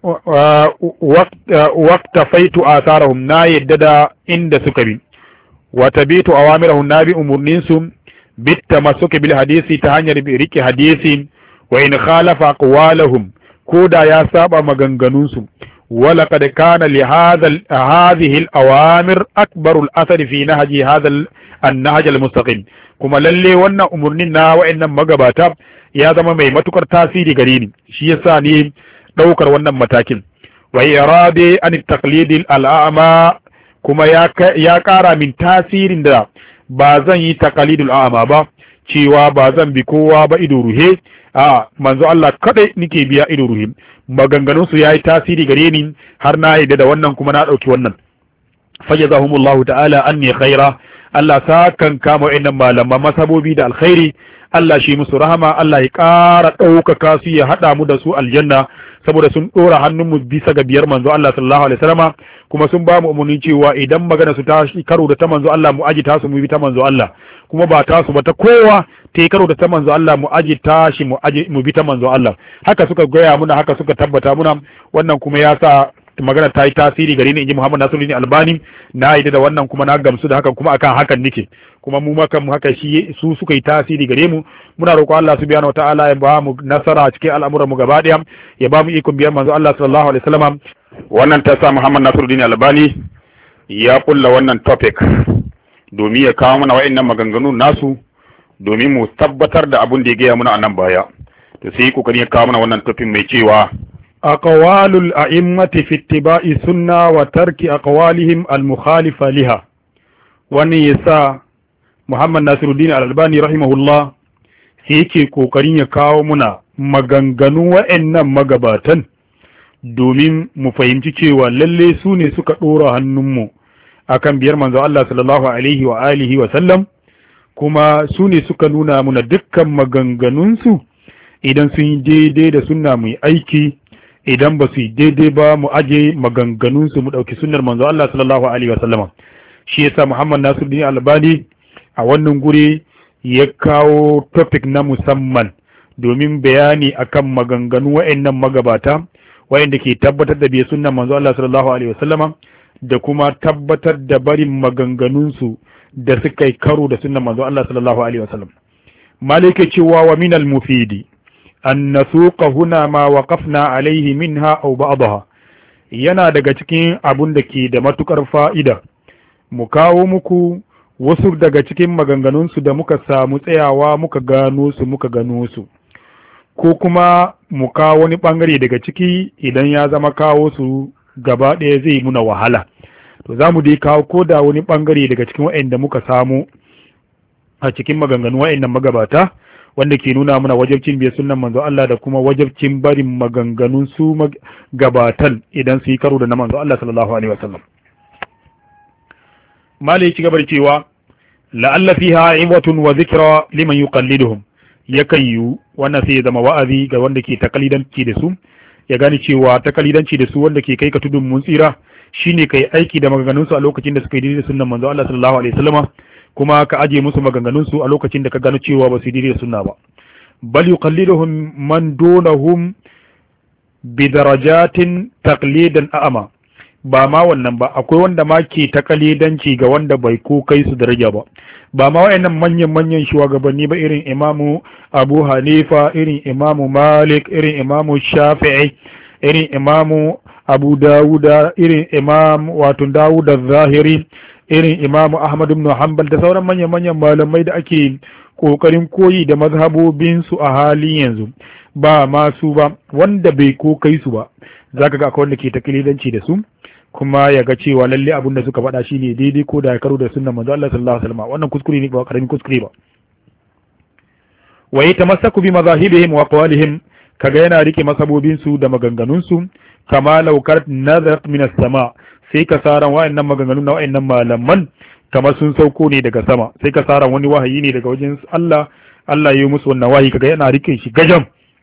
waqta faitu atharahum, na yadda da inda suka bi. Wa tabitu awamirahum, na bi umurnin su bit tamassuki bil hadisi, ta hanyar bi riki hadisi. Wa in khalafa aqwalahum, koda ya saba maganganun su. ولقد كان لهذا هذه الأوامر أكبر الأثر في نهج هذا النهج المستقيم. كما للي وانا أمرنا وإن مغباتا يا زما مي متكر تاسيري غريني شي يسا ني دوكر وانا متاكل. وإرادة عن التقليد الأعمى، كما يا كارا من تاسير دا بازن يتقليد الأعمى با cewa ba zan bi kowa ba ido ruhe, a manzo Allah kadai nike biya ido ruhe. Maganganun su yayi tasiri gare ni har na yadda da wannan kuma na dauki wannan. Fajazahumullahu ta'ala anni khaira, Allah sa kan kama wa'annan malama masabobi da alkhairi, Allah shi musu rahama, Allah ya ƙara ɗaukaka su ya haɗa mu da su aljanna, saboda sun ɗora hannunmu bisa ga biyar manzo Allah sallallahu alaihi wasallama, kuma sun ba mu umarni cewa idan magana su ta karo da ta manzo Allah mu aji ta su mu bi ta manzo Allah, kuma ba ta su ba ta kowa ta yi karo da ta manzo Allah mu aji ta shi mu aji mu bi ta manzo Allah. Haka suka gaya muna, haka suka tabbata muna, wannan kuma ya sa magana ta yi tasiri gare ni, inji Muhammad Nasiruddin Albani. Na yi da wannan kuma na gamsu da hakan, kuma akan hakan nake, kuma mu makan mu haka shi su suka yi tasiri gare mu. Muna roƙo Allah subhanahu wataala ya ba mu nasara cikin al'amuran mu gaba daya, ya ba mu ikon biyan manzo Allah sallallahu alaihi wasallam. Wannan ta sa Muhammad Nasiruddin Albani ya kulla wannan topic domin ya kawo mana wa'annan maganganun nasu, domin mu tabbatar da abun da ya gaya muna a nan baya. To sai kokari ya kawo mana wannan topic mai cewa aqwalul a'immati fi ittiba'i sunna wa tarki aqwalihim al-mukhalifa liha. Wannan yasa Muhammad Nasiruddin Al-Albani rahimahullah yake kokarin ya kawo muna maganganu wa'annan magabatan domin mu fahimci cewa lalle su ne suka dora hannunmu akan biyar manzo Allah sallallahu alaihi wa alihi wa sallam, kuma su ne suka nuna muna dukkan maganganunsu idan sun yi daidai da sunna mu aiki, idan ba su yi daidai ba mu aje maganganunsu mu ɗauki sunnar manzo Allah sallallahu alaihi wa sallama. Shi yasa Muhammad Nasiruddin Albani a wannan guri ya kawo topic na musamman domin bayani akan maganganu wa'annan magabata wa'anda ke tabbatar da biye sunnar manzo Allah sallallahu alaihi wa sallama, da kuma tabbatar da barin maganganunsu da suka yi karo da sunnar manzo Allah sallallahu alaihi wa sallam. Malike cewa wa minal mufidi an nasuqa huna ma waqafna alaihi minha aw ba'daha, yana daga cikin abun da ke da matukar fa'ida mu kawo muku wasu daga cikin maganganunsu da muka samu tsayawa muka gano su muka gano su, ko kuma mu kawo wani bangare daga ciki idan ya zama kawo su gaba ɗaya zai muna wahala. to zamu dai kawo ko da wani bangare daga cikin wa'anda muka samu a cikin maganganu wa'annan magabata wanda ke nuna mana wajibcin biyar sunnan manzo Allah da kuma wajibcin barin maganganun su gabatan idan su yi karo da na manzo Allah sallallahu alaihi wasallam. malai ci gaba da cewa la'alla fiha iwatun wa zikra liman yuqalliduhum, yakan yi wannan sai ya zama wa'azi ga wanda ke takalidanci da su, ya gane cewa takalidanci da su wanda ke kai ka tudun mun tsira shine kai aiki da maganganun su a lokacin da suka yi da sunnan manzo Allah sallallahu alaihi wasallam, kuma ka aje musu maganganun su a lokacin da ka gano cewa ba su yi da sunna ba. bal yuqalliduhum man dunahum bi darajatin taqlidan a'ma, ba ma wannan ba, akwai wanda ma ke takalidanci ga wanda bai ko kai su daraja ba, ba ma wayannan manyan manyan shugabanni ba, irin imamu Abu Hanifa, irin imamu Malik, irin imamu Shafi'i, irin imamu Abu Dawuda, irin imam wato Dawud az-Zahiri, irin imamu Ahmad ibn Hanbal da sauran manyan manyan malamai da ake kokarin koyi da mazhabobin su a halin yanzu, ba ma su ba, wanda bai ko kai su ba zaka ga akwai wanda ke takalidanci da su kuma ya ga cewa lalle abin da suka faɗa shine daidai ko da ya karo da sunnan manzo Allah sallallahu alaihi wasallam. Wannan kuskure ne ba karamin kuskure ba. wa yatamassaku bi mazahibihim wa aqwalihim, kaga yana rike masabobin su da maganganun su, kama laukar nazarat min as-sama, sai ka saran wa'annan maganganun na wa'annan malaman kamar sun sauko ne daga sama, sai ka saran wani wahayi ne daga wajen Allah, Allah ya yi musu wannan wahayi, kaga yana rike shi gajam,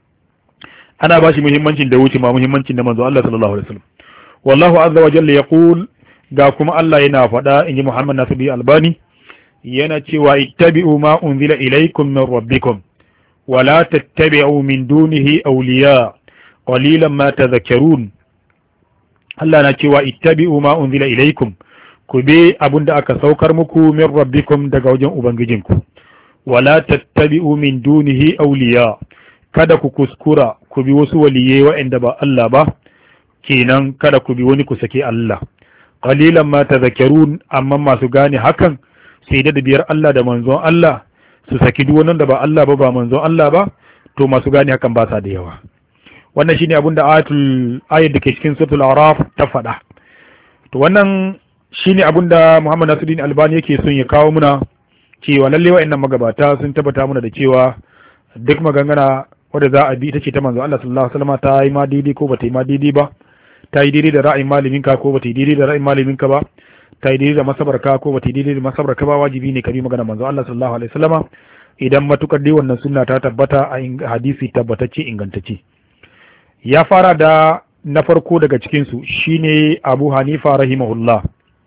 ana ba shi muhimmancin da wuce ma muhimmancin da manzo Allah sallallahu alaihi wasallam. wallahu azza wa jalla yaqul, ga kuma Allah yana faɗa inji Muhammad Nasiruddin Albani yana cewa ittabi'u ma unzila ilaykum min rabbikum wa la tattabi'u min dunihi awliya qalilan ma tadhakkarun. Allah na cewa ittabi'u ma unzila ilaykum, ku bi abunda aka saukar muku min rabbikum daga wajen ubangijinku, wa la tattabi'u min dunihi awliya, kada ku kuskura ku bi wasu waliyai wa'anda ba Allah ba, kenan kada ku bi wani ku sake Allah. qalilan ma tadhakkarun, amma masu gane hakan sai da biyar Allah da manzon Allah su saki duk wannan da ba Allah ba ba manzon Allah ba, to masu gane hakan ba sa da yawa. Wannan shine abinda ayatul ayat da ke cikin suratul Araf ta faɗa. To wannan shine abinda Muhammad Nasiruddin Albani yake son ya kawo muna, cewa lalle wa'annan magabata sun tabbata muna da cewa duk magangana wanda za a bi ita ce ta manzo Allah sallallahu alaihi wasallam, ta yi ma daidai ko ba ta yi ma daidai ba, ta yi daidai da ra'ayin malaminka ko ba ta yi daidai da ra'ayin malaminka ba, ta yi daidai da masabarka ko ba ta yi daidai da masabarka ba, wajibi ne ka bi magana manzo Allah sallallahu alaihi wasallam idan matukar dai wannan sunna ta tabbata a hadisi tabbatacce ingantacce. Ya fara da na farko daga cikin su shine Abu Hanifa rahimahullah.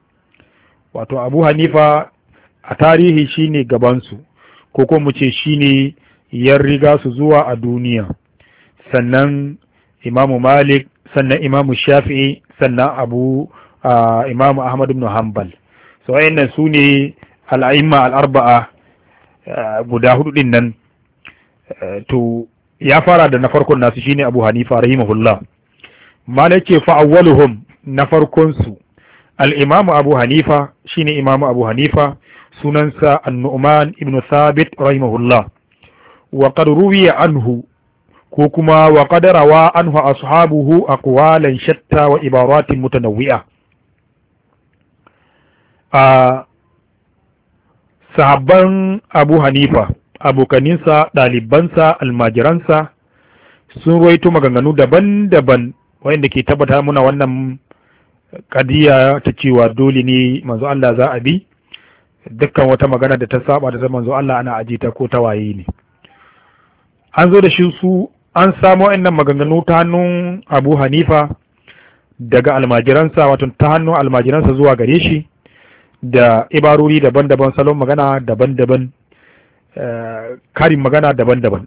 Wato Abu Hanifa a tarihi shine gaban su, ko ko mu ce shine ya riga su zuwa a duniya, sannan Imamu Malik, sannan Imamu Shafi'i, sannan Abu uh, Imamu Ahmad ibn Hanbal. So wayannan su ne al'aimma al'arba'a uh, guda hudu din nan. Uh, to ya fara da na farkon nasu shine Abu Hanifa rahimahullah. Malik ce fa awwaluhum, na farkon su al-Imamu Abu Hanifa shine Imamu Abu Hanifa, sunansa An-Nu'man ibn Thabit rahimahullah. wa qad ruwiya anhu, ko kuma wa qad rawa anhu ashabuhu aqwalan shatta wa ibaratin mutanawwi'a. a sahabban Abu Hanifa, abokaninsa, ɗalibansa, almajiransa sun ruwaito maganganu daban-daban wanda ke tabbata muna wannan kadiya ta cewa dole ne manzo Allah za a bi, dukkan wata magana da ta saba da manzo Allah ana aje ta ko ta waye ne. An zo da shi su an samu wa'annan maganganu ta hannun Abu Hanifa daga almajiransa, wato ta hannun almajiransa zuwa gare shi, da ibarori daban-daban, salon magana daban-daban, karin magana daban-daban.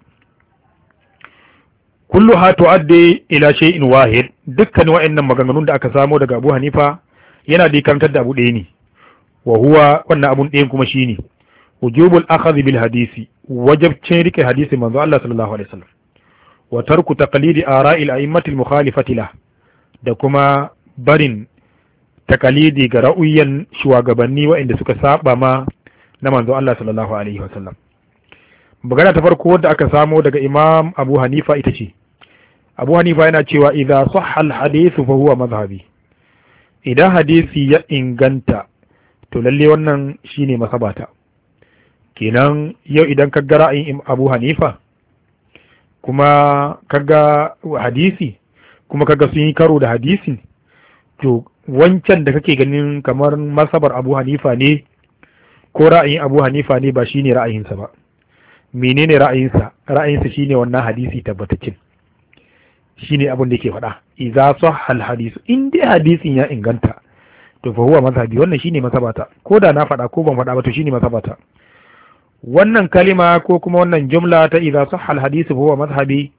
Kullu ha tu'addi ila shay'in wahid, dukkan wa'annan maganganun da aka samu daga Abu Hanifa yana da kantar da abu ɗaya ne, wa huwa wannan abun ɗayan kuma shine wujubul akhadh bil hadisi, wajibcin rike hadisi manzo Allah sallallahu alaihi wasallam, wa tarku taqlidi ara'il a'immatil mukhalifati lah, da kuma barin takalidi ga ra'uyan shugabanni waɗanda suka saba ma na manzo Allah sallallahu alaihi wasallam. Magana ta farko wadda aka samo daga Imam Abu Hanifa ita ce, Abu Hanifa yana cewa idza sahha al-hadith fa huwa madhhabi, idan hadisi ya inganta to lalle wannan shine masabata. Kenan yau idan ka ga ra'ayin Abu Hanifa kuma kaga hadisi kuma kaga sun yi karo da hadisi, to wancan da kake ganin kamar masabar Abu Hanifa ne ko ra'ayin Abu Hanifa ne ba shine ra'ayinsa ba. Menene ra'ayinsa? Ra'ayinsa shine wannan hadisi tabbatacin, shine abin da yake faɗa, idza sahha al-hadith, in dai hadisin ya inganta to fa huwa mazhabi, wannan shine masabata. Ko da na faɗa ko ban faɗa ba to shine masabata. Wannan kalima ko kuma wannan jumla ta idza sahha al-hadith fa huwa mazhabi,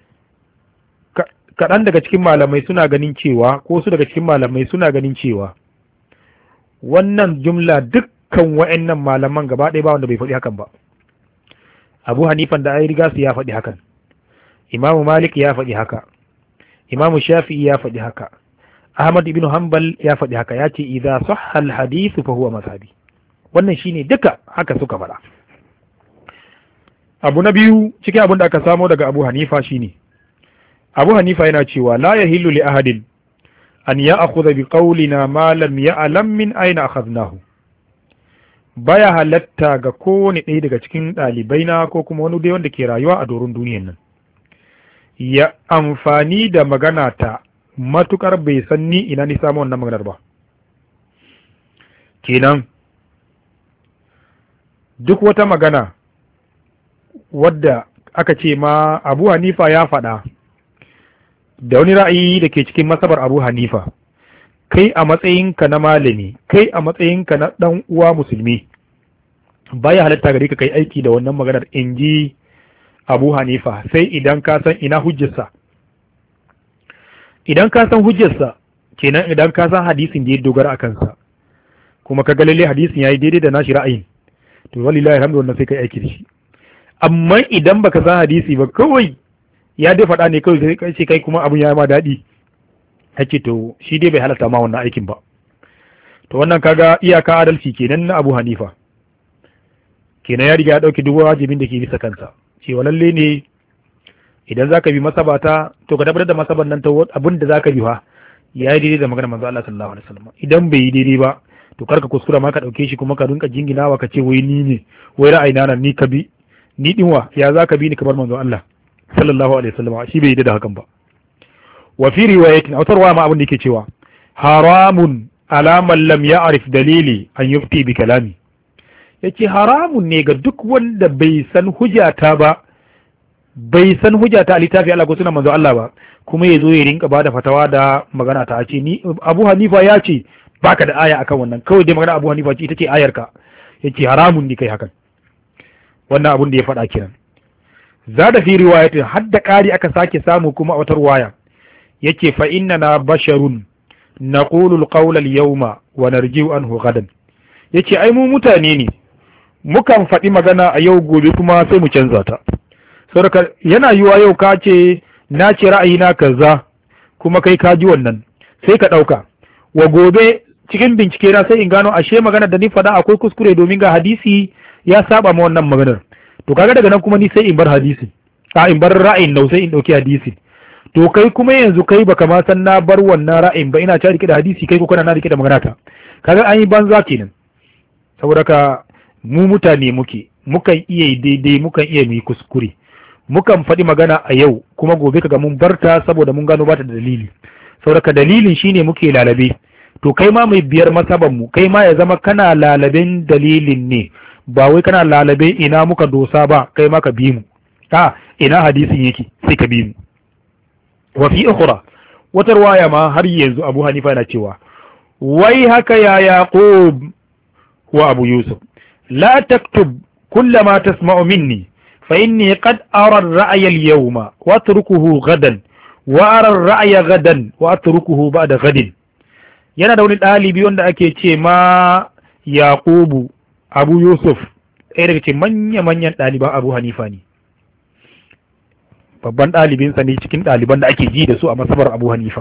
kaɗan daga cikin malamai suna ganin cewa ko su daga cikin malamai suna ganin cewa wannan jumla dukkan wa'annan malaman gaba ɗaya ba wanda bai faɗi hakan ba. Abu Hanifan da ai riga su ya faɗi hakan, Imamu Malik ya faɗi haka, Imamu Shafi'i ya faɗi haka, Ahmad ibn Hanbal ya faɗi haka, ya ce idza sahha al-hadith fa huwa mazhabi. Wannan shine duka haka suka faɗa. Abu na biyu cikin abin da aka samo daga Abu Hanifa shine Abu Hanifa yana cewa la yahillu li ahadin an ya'khudha bi qawlina ma lam ya'lam min aina akhadnahu. Baya halatta ga kowane ɗaya daga cikin ɗalibai na ko kuma wani dai wanda ke rayuwa a doron duniyan nan ya amfani da magana ta matukar bai san ni ina ni samu wannan maganar ba. Kenan duk wata magana wadda aka ce ma Abu Hanifa ya faɗa da wani ra'ayi da ke cikin masabar Abu Hanifa, kai a matsayinka na malami, kai a matsayinka na ɗan uwa musulmi, baya halatta gare ka kai aiki da wannan maganar in ji Abu Hanifa, sai idan ka san ina hujjarsa. Idan ka san hujjarsa, kenan idan ka san hadisin da ya dogara a kansa, kuma ka ga lalle hadisin ya yi daidai da nashi ra'ayin, to wallahi alhamdu wannan sai kai aiki da shi. Amma idan baka san hadisi ba, kawai ya dai faɗa ne kawai sai ce kai kuma abun ya ma daɗi, hake to shi dai bai halatta ma wannan aikin ba. To wannan kaga iyaka adalci kenan na Abu Hanifa, kenan ya riga ya ɗauki duk wajibin da ke bisa kansa, cewa lalle ne idan zaka bi masabata to ka tabbatar da masaban nan ta abin da zaka bi fa ya yi daidai da maganar manzo Allah sallallahu alaihi wasallam. Idan bai yi daidai ba to karka kuskura ma ka ɗauke shi kuma ka rinka jinginawa ka ce wai ni ne, wai ra'ayina nan ni ka bi, ni dinwa ya zaka bi ni kamar manzo Allah sallallahu alaihi wasallam, shi bai yi da hakan ba. Wa fi riwayatin aw tarwa ma abin da yake cewa haramun ala man lam ya'rif dalili an yufti bi kalami, yace haramun ne ga duk wanda bai san hujjata ba, bai san hujjata a littafi Allah ko sunan manzo Allah ba, kuma yazo ya rinka bada fatawa da magana ta ce ni Abu Hanifa ya ce baka da aya akan wannan, kawai dai magana Abu Hanifa ce ita ce ayarka, yace haramun ne kai hakan. Wannan abun da ya faɗa kiran. Zada fi riwayatin hadda ƙari aka sake samu kuma a wata riwaya, yake fa innana basharun naqulu alqawla alyawma wa narji'u anhu gadan. Yace ai mu mutane ne, mukan faɗi magana a yau gobe kuma sai mu canza ta. Saboda yana yiwa yau ka ce na ce ra'ayina kaza kuma kai ka ji wannan sai ka ɗauka, wa gobe cikin bincike na sai in gano ashe maganar da ni faɗa akwai kuskure domin ga hadisi ya saba ma wannan maganar. To kaga daga nan kuma ni sai in bar hadisi, a in bar ra'ayin nau sai in ɗauki hadisi. To kai kuma yanzu kai baka ma san na bar wannan ra'ayin ba, ina ta rike da hadisi kai ko kana na rike da magana ta, kaga an yi banza kenan. Saboda ka mu mutane muke, mukan iya daidai, mukan iya mu yi kuskure, mukan faɗi magana a yau kuma gobe kaga mun barta saboda mun gano bata da dalili. Saboda ka dalilin shine muke lalabe. To kai ma mai biyar masaban mu, kai ma ya zama kana lalaben dalilin ne, ba wai kana lalabe ina muka dosa ba, kai ma ka bi mu, a ina hadisin yake sai ka bi mu. Wa fi ukhra, wata riwaya ma har yanzu Abu Hanifa yana cewa wai haka ya Yaqub wa Abu Yusuf, la taktub kulla ma tasma'u minni fa inni qad ara ar-ra'ya al-yawma wa atrukuhu gadan wa ara ar-ra'ya gadan wa atrukuhu ba'da gadin. Yana da wani ɗalibi wanda ake ce ma Yaqubu Abu Yusuf, ɗaya daga cikin manya-manyan ɗaliban Abu Hanifa ne, babban ɗalibinsa ne cikin ɗaliban da ake ji da su a masabar Abu Hanifa.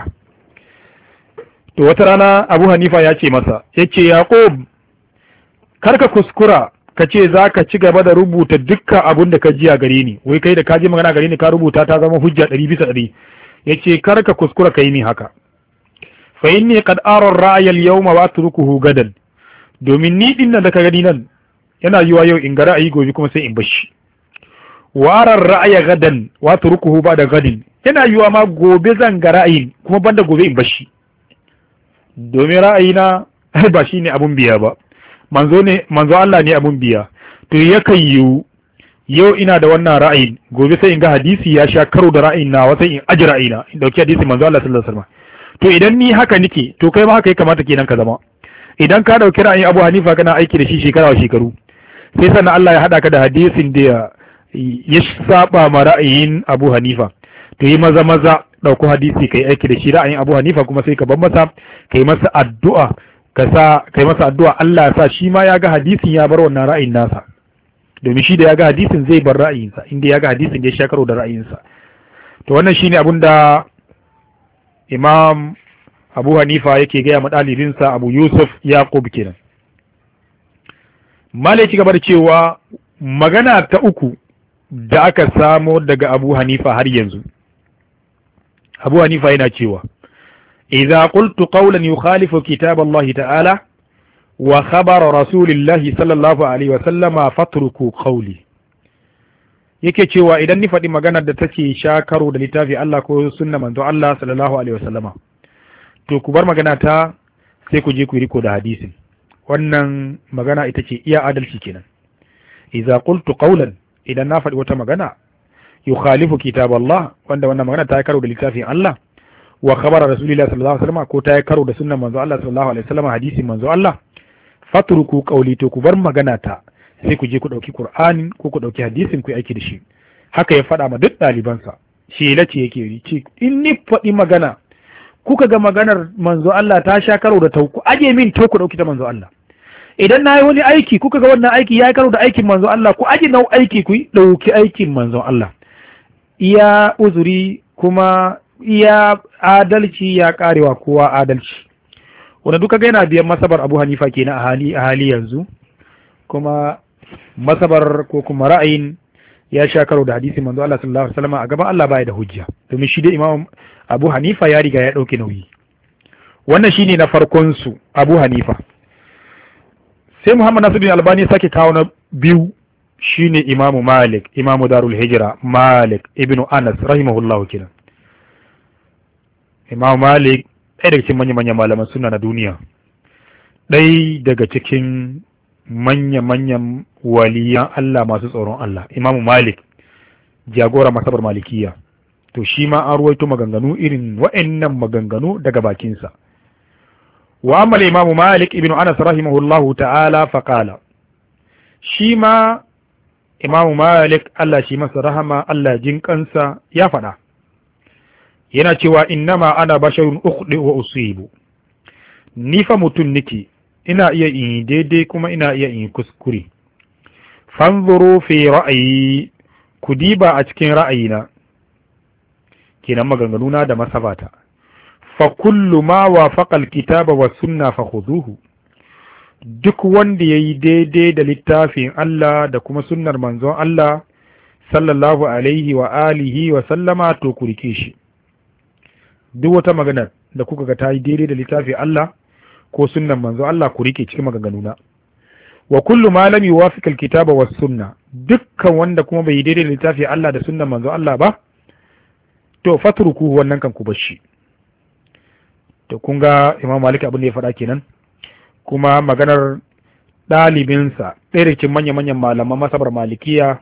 To wata rana Abu Hanifa ya ce masa, ya ce Yaqub, karka kuskura ka ce za ka ci gaba da rubuta dukkan abun da ka ji a gare ni, wai kai da ka ji magana gare ni ka rubuta ta zama hujja ɗari bisa ɗari. Ya ce karka kuskura ka yi ni haka, fa inni qad ara ar-ra'ya al-yawma wa atrukuhu gadan, domin ni din nan da ka gani nan yana yiwa yau in ga ra'ayi gobe kuma sai in bashi. Wa ara ar-ra'ya gadan wa atrukuhu ba'da gadin, yana yiwa ma gobe zan ga ra'ayin kuma banda gobe in bashi. Domin ra'ayina ba shine abun biya ba, manzo ne manzo Allah ne abun biya. To yakan yiwu yau ina da wannan ra'ayin gobe sai in ga hadisi ya sha karo da ra'ayin na sai in aji ra'ayina in dauki hadisi manzo Allah sallallahu alaihi wasallam. To idan ni haka nike to kai ma haka ya kamata kenan ka zama. Idan ka dauki ra'ayin Abu Hanifa kana aiki da shi shekara wa shekaru, sai sannan Allah ya hada ka da hadisin da ya saba ma ra'ayin Abu Hanifa, to yi maza maza dauko hadisi kai aiki da shi ra'ayin Abu Hanifa kuma sai ka bar masa kai masa addu'a ka sa kai masa addu'a Allah ya sa shi ma ya ga hadisin ya bar wannan ra'ayin nasa, domin shi da ya ga hadisin zai bar ra'ayinsa inda ya ga hadisin da ya shakaro da ra'ayinsa. To wannan shine abin da Imam Abu Hanifa yake gaya ma ɗalibinsa Abu Yusuf Yaqub kenan. Malai ci gaba da cewa magana ta uku da aka samo daga Abu Hanifa har yanzu. Abu Hanifa yana cewa idza qultu qawlan yukhalifu kitab Allah ta'ala wa khabar rasulillahi sallallahu alaihi wa sallama fatruku qawli, yake cewa idan ni faɗi maganar da take shakaro da littafi Allah ko sunna manzo Allah sallallahu alaihi wa sallama, to ku bar magana ta sai ku je ku riko da hadisin. Wannan magana ita ce iya adalci kenan. Idza qultu qawlan, idan na faɗi wata magana yukhalifu kitab Allah, wanda wannan magana ta yi karo da littafin Allah, wa khabara rasulillahi sallallahu alaihi wa sallama, ko ta yi karo da sunnan manzo Allah sallallahu alaihi wa sallama, hadisin manzo Allah, fatruku qawli, to ku bar magana ta sai ku je ku dauki Qur'anin ko ku dauki hadisin ku aiki da shi. Haka ya faɗa ma duk ɗalibansa, shi lace yake yi, in ni faɗi magana kuka ga maganar manzo Allah ta sha karo da tauku aje min to ku dauki ta manzo Allah. Idan na yi wani aiki kuka ga wannan aiki ya yi karo da aikin manzo Allah, ku aje nau aiki ku dauki aikin manzo Allah. Iya uzuri kuma iya adalci ya karewa kowa adalci. Wanda duka ga yana biyan masabar Abu Hanifa kenan a hali a hali yanzu, kuma masabar ko kuma ra'ayin ya sha karo da hadisi manzo Allah sallallahu alaihi wasallam a gaban Allah baya da hujja, domin shi da Imam Abu Hanifa ya riga ya dauke nauyi. Wannan shine na farkon su Abu Hanifa. Sai Muhammad Nasiruddin Albani sake kawo na biyu, shine Imam Malik, Imam Darul Hijra, Malik ibn Anas rahimahullahu kenan. Imam Malik ɗaya daga cikin manya-manyan malaman sunna na duniya, ɗaya daga cikin manya-manyan waliyan Allah masu tsoron Allah. Imam Malik jagora masabar malikiya, to shi ma an ruwaito maganganu irin wa'annan maganganu daga bakinsa. Wa amma Imam Malik ibn Anas rahimahullahu ta'ala faqala, shi ma Imam Malik Allah shi masa rahama Allah jin kansa ya faɗa, yana cewa innama ana basharun ukhdi wa usibu, ni fa mutum nake ina iya in daidai kuma ina iya in kuskure. Fanzuru fi ra'ayi, ku diba a cikin ra'ayina kenan maganganuna da masabata. Fa kullu ma wafaqa alkitaba was sunna fakhuduhu, duk wanda yayi daidai da littafin Allah da kuma sunnar manzon Allah sallallahu alaihi wa alihi wa sallama, to ku rike shi. Duk wata magana da kuka ga ta yi daidai da littafin Allah ko sunnan manzo Allah, ku rike cikin maganganuna. Wa kullu ma lam yuwafiq alkitaba was sunna, dukkan wanda kuma bai daidai da littafin Allah da sunnan manzo Allah ba, to fatruku, wannan kan ku bashi. To kun ga Imam Malik abin da ya faɗa kenan, kuma maganar ɗalibinsa ɗaya da cikin manya-manyan malaman masabar malikiya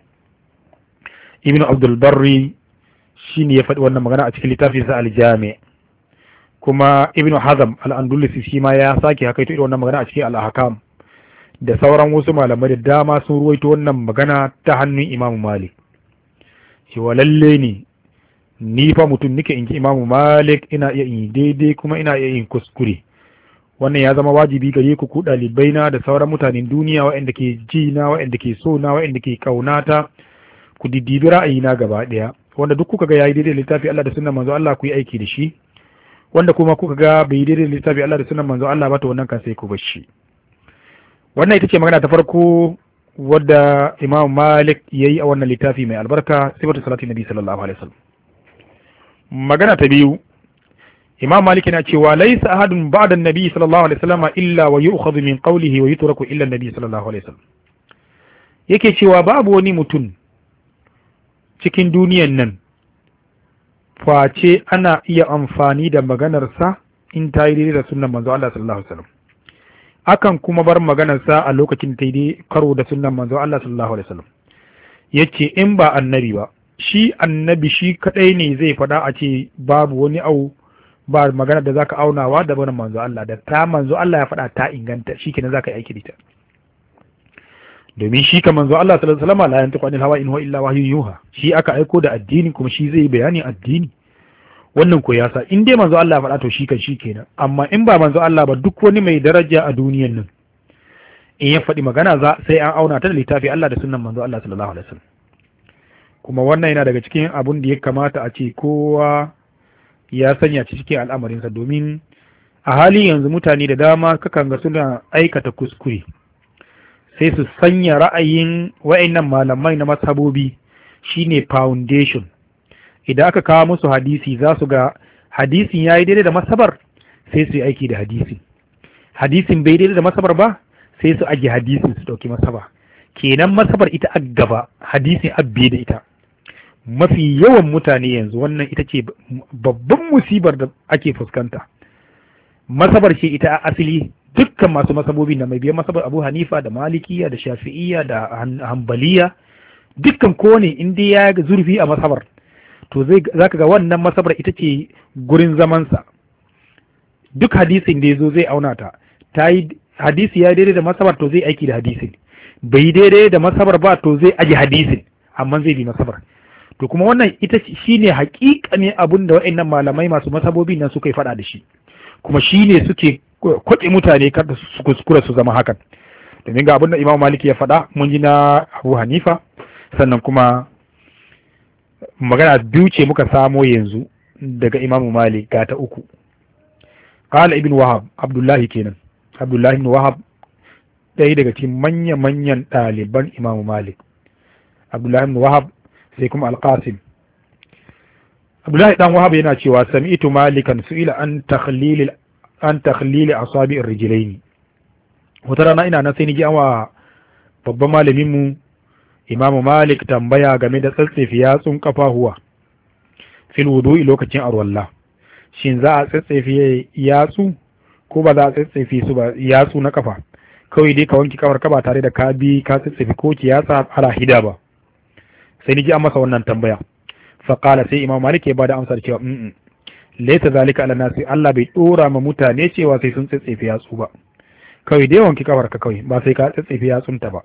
Ibn Abdul Barri shine ya faɗi wannan magana a cikin littafinsa Al-Jami'. Kuma Ibn Hazm al-Andalusi shi ma ya sake hakaito irin wannan magana a cikin Al-Ahkam, da sauran wasu malamai da dama sun ruwaito wannan magana ta hannun Imam Malik, cewa lalle ne ni fa mutum nake in ji Imam Malik, ina iya yin daidai kuma ina iya yin kuskure. Wannan ya zama wajibi gare ku ku ɗalibai na da sauran mutanen duniya waɗanda ke ji na, waɗanda ke so na, waɗanda ke kaunata, ku diddibi ra'ayina gaba ɗaya. Wanda duk kuka ga yayi daidai littafi Allah da sunnan manzo Allah, ku yi aiki da shi. Wanda kuma kuka ga bai daidai littafi Allah da sunnan manzo Allah ba, to wannan kan sai ku bar shi. Wannan ita ce magana ta farko wadda Imam Malik yayi a wannan littafi mai albarka, sifatu salati nabi sallallahu alaihi wasallam. Magana ta biyu Imam Malik yana cewa laysa ahadun ba'da an-nabi sallallahu alaihi wasallam illa wa yu'khadhu min qawlihi wa yutraku illa an-nabi sallallahu alaihi wasallam. Yake cewa babu wani mutum cikin duniyan nan face ana iya amfani da maganarsa in ta yi daidai da sunnan manzo Allah sallallahu alaihi wasallam, akan kuma bar maganarsa a lokacin ta yi karo da sunnan manzo Allah sallallahu alaihi wasallam. Yace in ba annabi ba, shi annabi shi kadai ne zai faɗa a ce babu wani au ba magana da zaka aunawa da bana manzo Allah, da ta manzo Allah ya faɗa ta inganta, shikenan zaka yi aiki da ita. Domin shi ka manzo Allah sallallahu alaihi wasallam la yantiqu anil hawa in huwa illa wahyun yuha, shi aka aiko da addini kuma shi zai bayani addini. Wannan ko ya sa in dai manzo Allah ya faɗa to shi kan shi kenan, amma in ba manzo Allah ba duk wani mai daraja a duniyan nan in ya faɗi magana za sai an auna ta da littafi Allah da sunnan manzo Allah sallallahu alaihi wasallam. Kuma wannan yana daga cikin abun da ya kamata a ce kowa ya sanya cikin al'amarinsa, domin a halin yanzu mutane da dama kakan ga suna aikata kuskure sai su sanya ra'ayin wa'annan malamai na mazhabobi shine foundation. Idan aka kawo musu hadisi za su ga hadisin ya yi daidai da masabar sai su yi aiki da hadisin, hadisin bai daidai da masabar ba sai su ajiye hadisin su ɗauki masaba. Kenan masabar ita a gaba, hadisin abbe da ita. Mafi yawan mutane yanzu wannan ita ce babban musibar da ake fuskanta. Masabar ce ita a asali, dukkan masu masabobi na mai biyan masabar Abu Hanifa da Malikiya da Shafi'iyya da Hanbaliya, dukkan kowane in dai ya zurfi a masabar to zai zaka ga wannan masabar ita ce gurin zamansa. Duk hadisin da ya zo zai auna ta, ta yi hadisi ya daidai da masabar to zai aiki da hadisin, bai daidai da masabar ba to zai aji hadisin amma zai bi masabar. To kuma wannan ita shine hakika ne abin da wa'annan malamai masu masabobi nan suka yi faɗa da shi, kuma shine suke kwaɗe mutane kada su kuskura su zama hakan. Domin ga abin da Imam Malik ya faɗa mun ji na Abu Hanifa, sannan kuma magana biyu ce muka samo yanzu daga Imam Malik ga ta uku. Qala Ibn Wahab, Abdullahi kenan, Abdullahi ibn Wahab ɗaya daga cikin manya-manyan ɗaliban Imam Malik. Abdullahi ibn Wahab sai kuma Al-Qasim. Abdullahi dan Wahab yana cewa sami'tu Malikan su'ila an takhlil an takhlil asabi ar-rijlayn. Wata rana ina nan sai ni ji awa babban malamin mu Imam Malik tambaya game da tsatsefi yatsun kafahuwa fil wudu'i lokacin arwalla. Shin za a tsatsefi yatsu ko ba za a tsatsefi su ba yatsu na kafa? Kawai dai ka wanki kafar ka ba tare da ka bi ka tsatsefi ko ki yatsa ala hida ba. Sai ni ji an masa wannan tambaya. Fa qala sai Imam Malik ya bada amsar cewa mm laysa zalika ala nasi, Allah bai dora ma mutane cewa sai sun tsatsefi yatsu ba. Kawai dai wanki kafar ka kawai ba sai ka tsatsefi yatsun ta ba.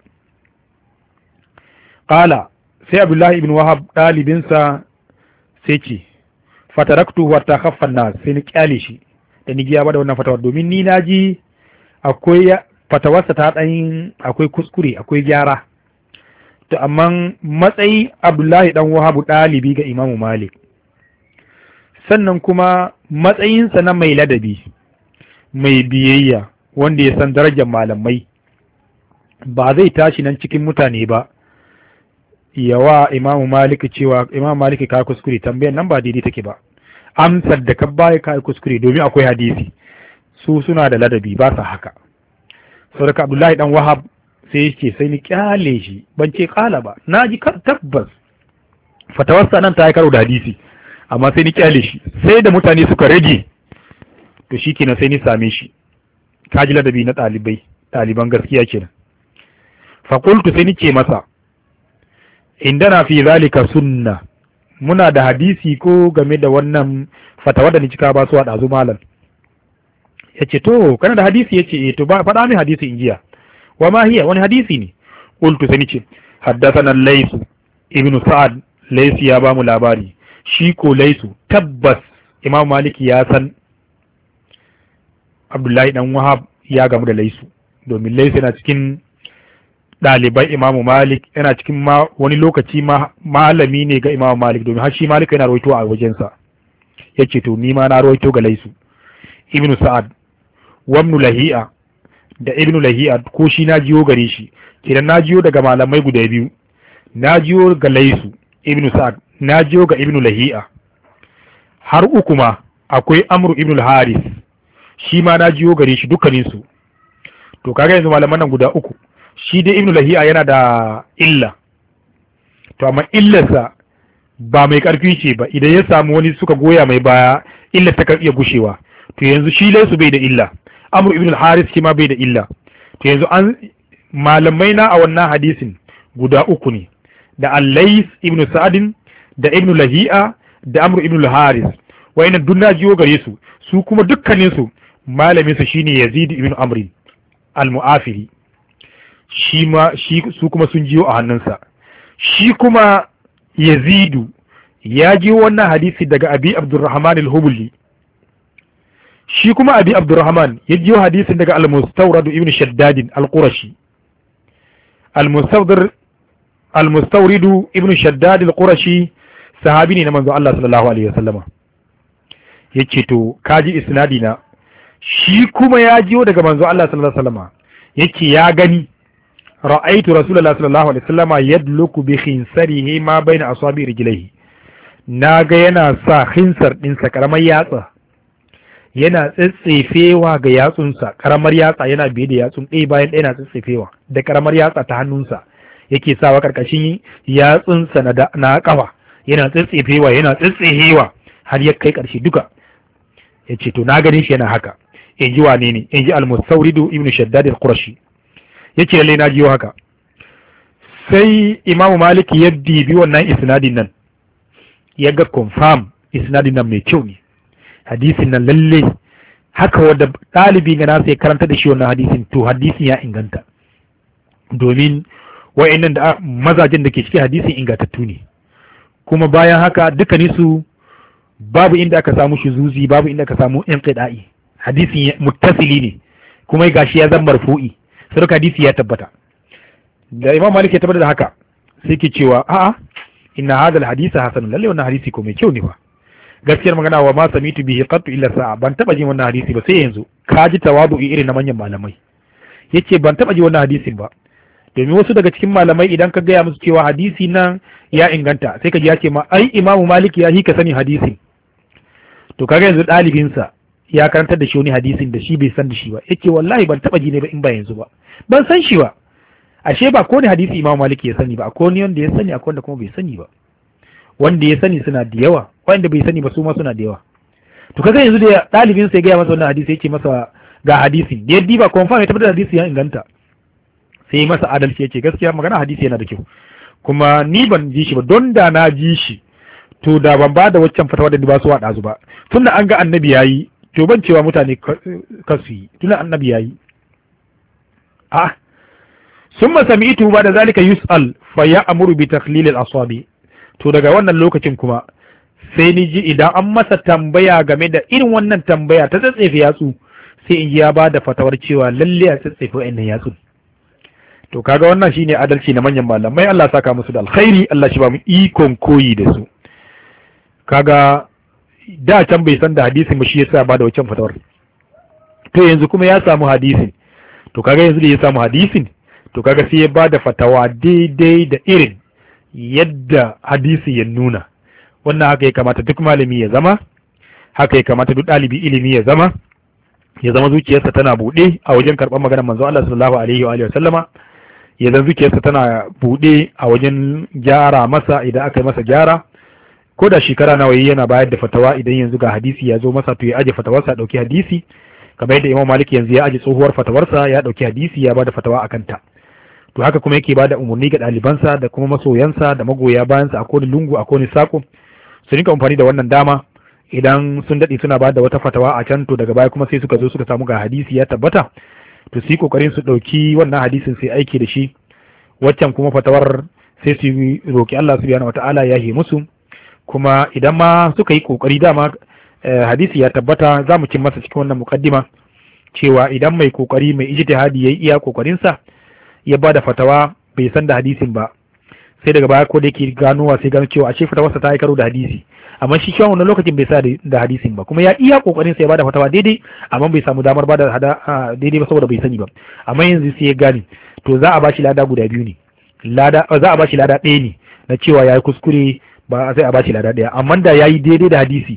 Qala sai Abdullahi ibn Wahab dalibinsa sai ce fataraktu wa takhaffa an-nas, sai ni kyale shi da ni giya ba da wannan fatawar, domin ni naji akwai fatawarsa ta dan akwai kuskure akwai gyara. To amma matsayi Abdullahi dan Wahab dalibi ga Imam Malik, sannan kuma matsayinsa na mai ladabi mai biyayya wanda ya san darajar malamai, ba zai tashi nan cikin mutane ba yawa Imam Malik cewa Imam Malik ka kuskure, tambayar nan ba daidai take ba, amsar da ka baya ka kuskure, domin akwai hadisi. Su suna da ladabi ba sa haka. Saboda Abdullahi dan Wahab sai yake sai ni kyale shi, ban ce kala ba, naji tabbas fatawarsa nan ta yi karo da hadisi, amma sai ni kyale shi sai da mutane suka rage, to shikenan sai ni same shi. Kaji ladabi na ɗalibai, ɗaliban gaskiya kenan. Fa qultu sai ni ce masa indana fi zalika sunna, muna da hadisi ko game da wannan fatawa da ni cika ba su a ɗazu malam? Yace to kana da hadisi? Yace eh. To ba faɗa min hadisi in jiya. Wa ma hiya, wani hadisi ne? Qultu sai ni ce haddathana Laysu ibn Sa'ad, Laysu ya ba mu labari. Shi ko Laysu tabbas Imam Malik ya san Abdullahi dan Wahab ya gamu da Laysu, domin Laysu yana cikin ɗaliban Imam Malik, yana cikin ma wani lokaci ma malami ne ga Imam Malik, domin har shi Malik yana rawaito a wajensa. Yace to ni ma na rawaito ga Laysu ibn Sa'ad wa ibn Lahi'a, da ibn Lahi'a ko shi na jiyo gare shi, kidan na jiyo daga malamai guda biyu, na jiyo ga Laysu ibn Sa'ad, na jiyo ga ibn Lahi'a, har uku ma akwai Amr ibn al-Haris shi ma na jiyo gare shi dukkanin su. To kaga yanzu malaman nan guda uku, shi dai ibn Lahi'a yana da illa, to amma illarsa ba mai karfi ce ba, idan ya samu wani suka goya mai baya illar ta kan iya gushewa. To yanzu shi Laysu bai da illa, Amr ibn al-Haris shi ma bai da illa. To yanzu an malamai na a wannan hadisin guda uku ne, da Al-Lays ibn Sa'd da ibn Lahi'a da Amr ibn al-Haris. Wayannan duk na jiyo gare su, su kuma dukkanin su malamin su shine Yazid ibn Amr al-Mu'afiri, shi ma shi su kuma sun jiyo a hannunsa. Shi kuma Yazidu ya jiyo wannan hadisi daga Abi Abdurrahman al-Hubuli, shi kuma Abi Abdurrahman ya jiyo hadisin daga Al-Mustawrad ibn Shaddad al-Qurashi. Al-Mustawrad Al-Mustawrid ibn Shaddad al-Qurashi sahabi ne na manzo Allah sallallahu alaihi wasallama. Yace to kaji isnadi na, shi kuma ya jiyo daga manzo Allah sallallahu alaihi wasallama yake ya gani ra'aitu rasulullahi sallallahu alaihi wasallama yadluku bi khinsarihi ma baina asabi rijlaihi, naga yana sa khinsar din sa karamar yatsa yana tsitsefewa ga yatsunsa, karamar yatsa yana biye da yatsun ɗaya bayan ɗaya na tsitsefewa da karamar yatsa ta hannunsa yake sawa karkashin yatsunsa na na kafa, yana tsitsefewa yana tsitsehewa har ya kai karshe duka. Yace to na ganin shi yana haka. In ji wane ne? In ji Al-Mustawrid ibn Shaddad al-Qurashi. Yace lalle na jiyo haka. Sai Imam Malik ya dibi wannan isnadin nan, ya ga confirm isnadin nan mai kyau ne, hadisin nan lalle haka wanda ɗalibi ga nasa ya karanta da shi wannan hadisin, to hadisin ya inganta, domin wa'annan da mazajen da ke cikin hadisin ingantattu ne. Kuma bayan haka dukkanin su babu inda aka samu shuzuzi, babu inda aka samu inqida'i, hadisin muttasili ne kuma gashi ya zama marfu'i, sai hadisi ya tabbata. Da Imam Malik ya tabbata da haka sai ke cewa a'a inna hadha al-hadith hasan, lalle wannan hadisi ko mai kyau ne ba. Gaskiyar magana wa ma samitu bihi qattu illa sa'a, ban taba jin wannan hadisi ba sai yanzu. Ka ji tawadu'i irin na manyan malamai. Yace ban taba ji wannan hadisin ba, domin wasu daga cikin malamai idan ka gaya musu cewa hadisi nan ya inganta sai ka ji ya ce ma ai Imam Malik ya hika sani hadisin. To kaga yanzu ɗalibinsa ya karantar da shi wani hadisin da shi bai san da shi ba, yake wallahi ban taba ji ne ba in ba yanzu ba, ban san shi ba. Ashe ba ko ne hadisi Imam Malik ya sani ba, akwai wani wanda ya sani, akwai wanda kuma bai sani ba. Wanda ya sani suna da yawa, wanda bai sani ba su ma suna da yawa. To kaga yanzu da ɗalibin sa ya gaya masa wannan hadisi yake masa ga hadisin, da yaddi ba confirm ya tabbatar da hadisi ya inganta, sai masa adalci yake gaskiya magana hadisi yana da kyau, kuma ni ban ji shi ba, don da na ji shi to da ban ba da waccan fatawa da ba su wada su ba. Tunda an ga annabi yayi to ban cewa mutane kasu yi, tunda annabi yayi. Ah, summa sami'tu ba da zalika yus'al fa ya'muru bi takhlil al-asabi. To daga wannan lokacin kuma sai ni ji idan an masa tambaya game da irin wannan tambaya ta tsatsefe yatsu, sai in ji ya ba da fatawar cewa lalle a tsatsefe wa'annan yatsu. To kaga wannan shine adalci na manyan malamai, Allah saka musu da alkhairi, Allah shi ba mu ikon koyi da su. Kaga da can bai san da hadisin ba, shi yasa ba da wancan fatawar. To yanzu kuma ya samu hadisin, to kaga yanzu da ya samu hadisin, to kaga sai ya ba da fatawa daidai da irin yadda hadisi ya nuna. Wannan haka ya kamata duk malami ya zama, haka ya kamata duk ɗalibi ilimi ya zama, ya zama zuciyarsa tana buɗe a wajen karɓar maganar manzo Allah sallallahu alaihi wa alihi wa sallama, ya zama zuciyarsa tana buɗe a wajen gyara masa idan aka yi masa gyara, ko da shekara nawa yana bayar da fatawa, idan yanzu ga hadisi ya zo masa to ya aje fatawarsa, ya ɗauki hadisi, kamar yadda Imam Malik yanzu ya aje tsohuwar fatawarsa ya ɗauki hadisi ya bada fatawa akan ta. To haka kuma yake bada umarni ga ɗalibansa da kuma masoyansa da magoya bayansa a kowane lungu a kowane sako su rinka amfani da wannan dama. Idan sun daɗe suna bada wata fatawa a can, to daga baya kuma sai suka zo suka samu ga hadisi ya tabbata, to su yi kokarin su ɗauki wannan hadisin sai aiki da shi, waccan kuma fatawar sai su roki Allah subhanahu wataala ya yi musu. Kuma idan ma suka yi kokari, dama hadisi ya tabbata, za mu cin masa cikin wannan mukaddima cewa idan mai kokari mai ijtihadi yayi iya kokarinsa ya bada fatawa bai san da hadisin ba, sai daga baya ko da yake ganowa sai gano cewa ashe fatawarsa ta yi karo da hadisi, amma shi kyawun wannan lokacin bai sa da hadisin ba, kuma ya iya kokarin sa ya bada fatawa daidai, amma bai samu damar bada hada daidai ba saboda bai sani ba. Amma yanzu sai ya gane, to za a bashi lada guda biyu ne, lada za a bashi lada ɗaya ne na cewa yayi kuskure, ba sai a bashi lada ɗaya, amma da yayi daidai da hadisi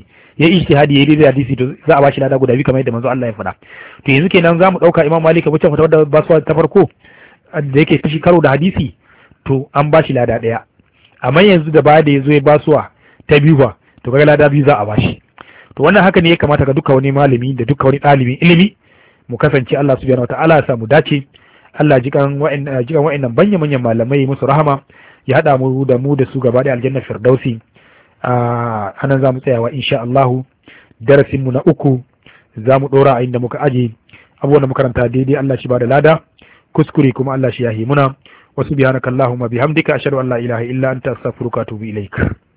ya ijtihadi ya daidai hadisi to za a bashi lada guda biyu kamar yadda manzo Allah ya faɗa. To yanzu kenan zamu dauka Imam Malik wacce fata wadda basuwa ta farko da yake kashi karo da hadisi to an bashi lada daya, amma yanzu da baya da yazo ya basuwa ta biyu ba to kaga lada biyu za a bashi. To wannan haka ne ya kamata ga duka wani malami da duka wani ɗalibin ilimi mu kasance. Allah subhanahu wataala ya sa mu dace. Allah jikan wa'annan jikan wa'annan banyan manyan malamai musu rahama, ya hada mu da mu da su gaba da aljanna firdausi. a anan zamu tsayawa insha Allah. Darasin mu na uku zamu dora a inda muka aje. Abubuwan da muka karanta daidai Allah shi ba da lada, kuskure kuma Allah shi yahi muna. Wa subhanakallahumma bihamdika ashhadu an la ilaha illa anta astaghfiruka wa atubu ilaik.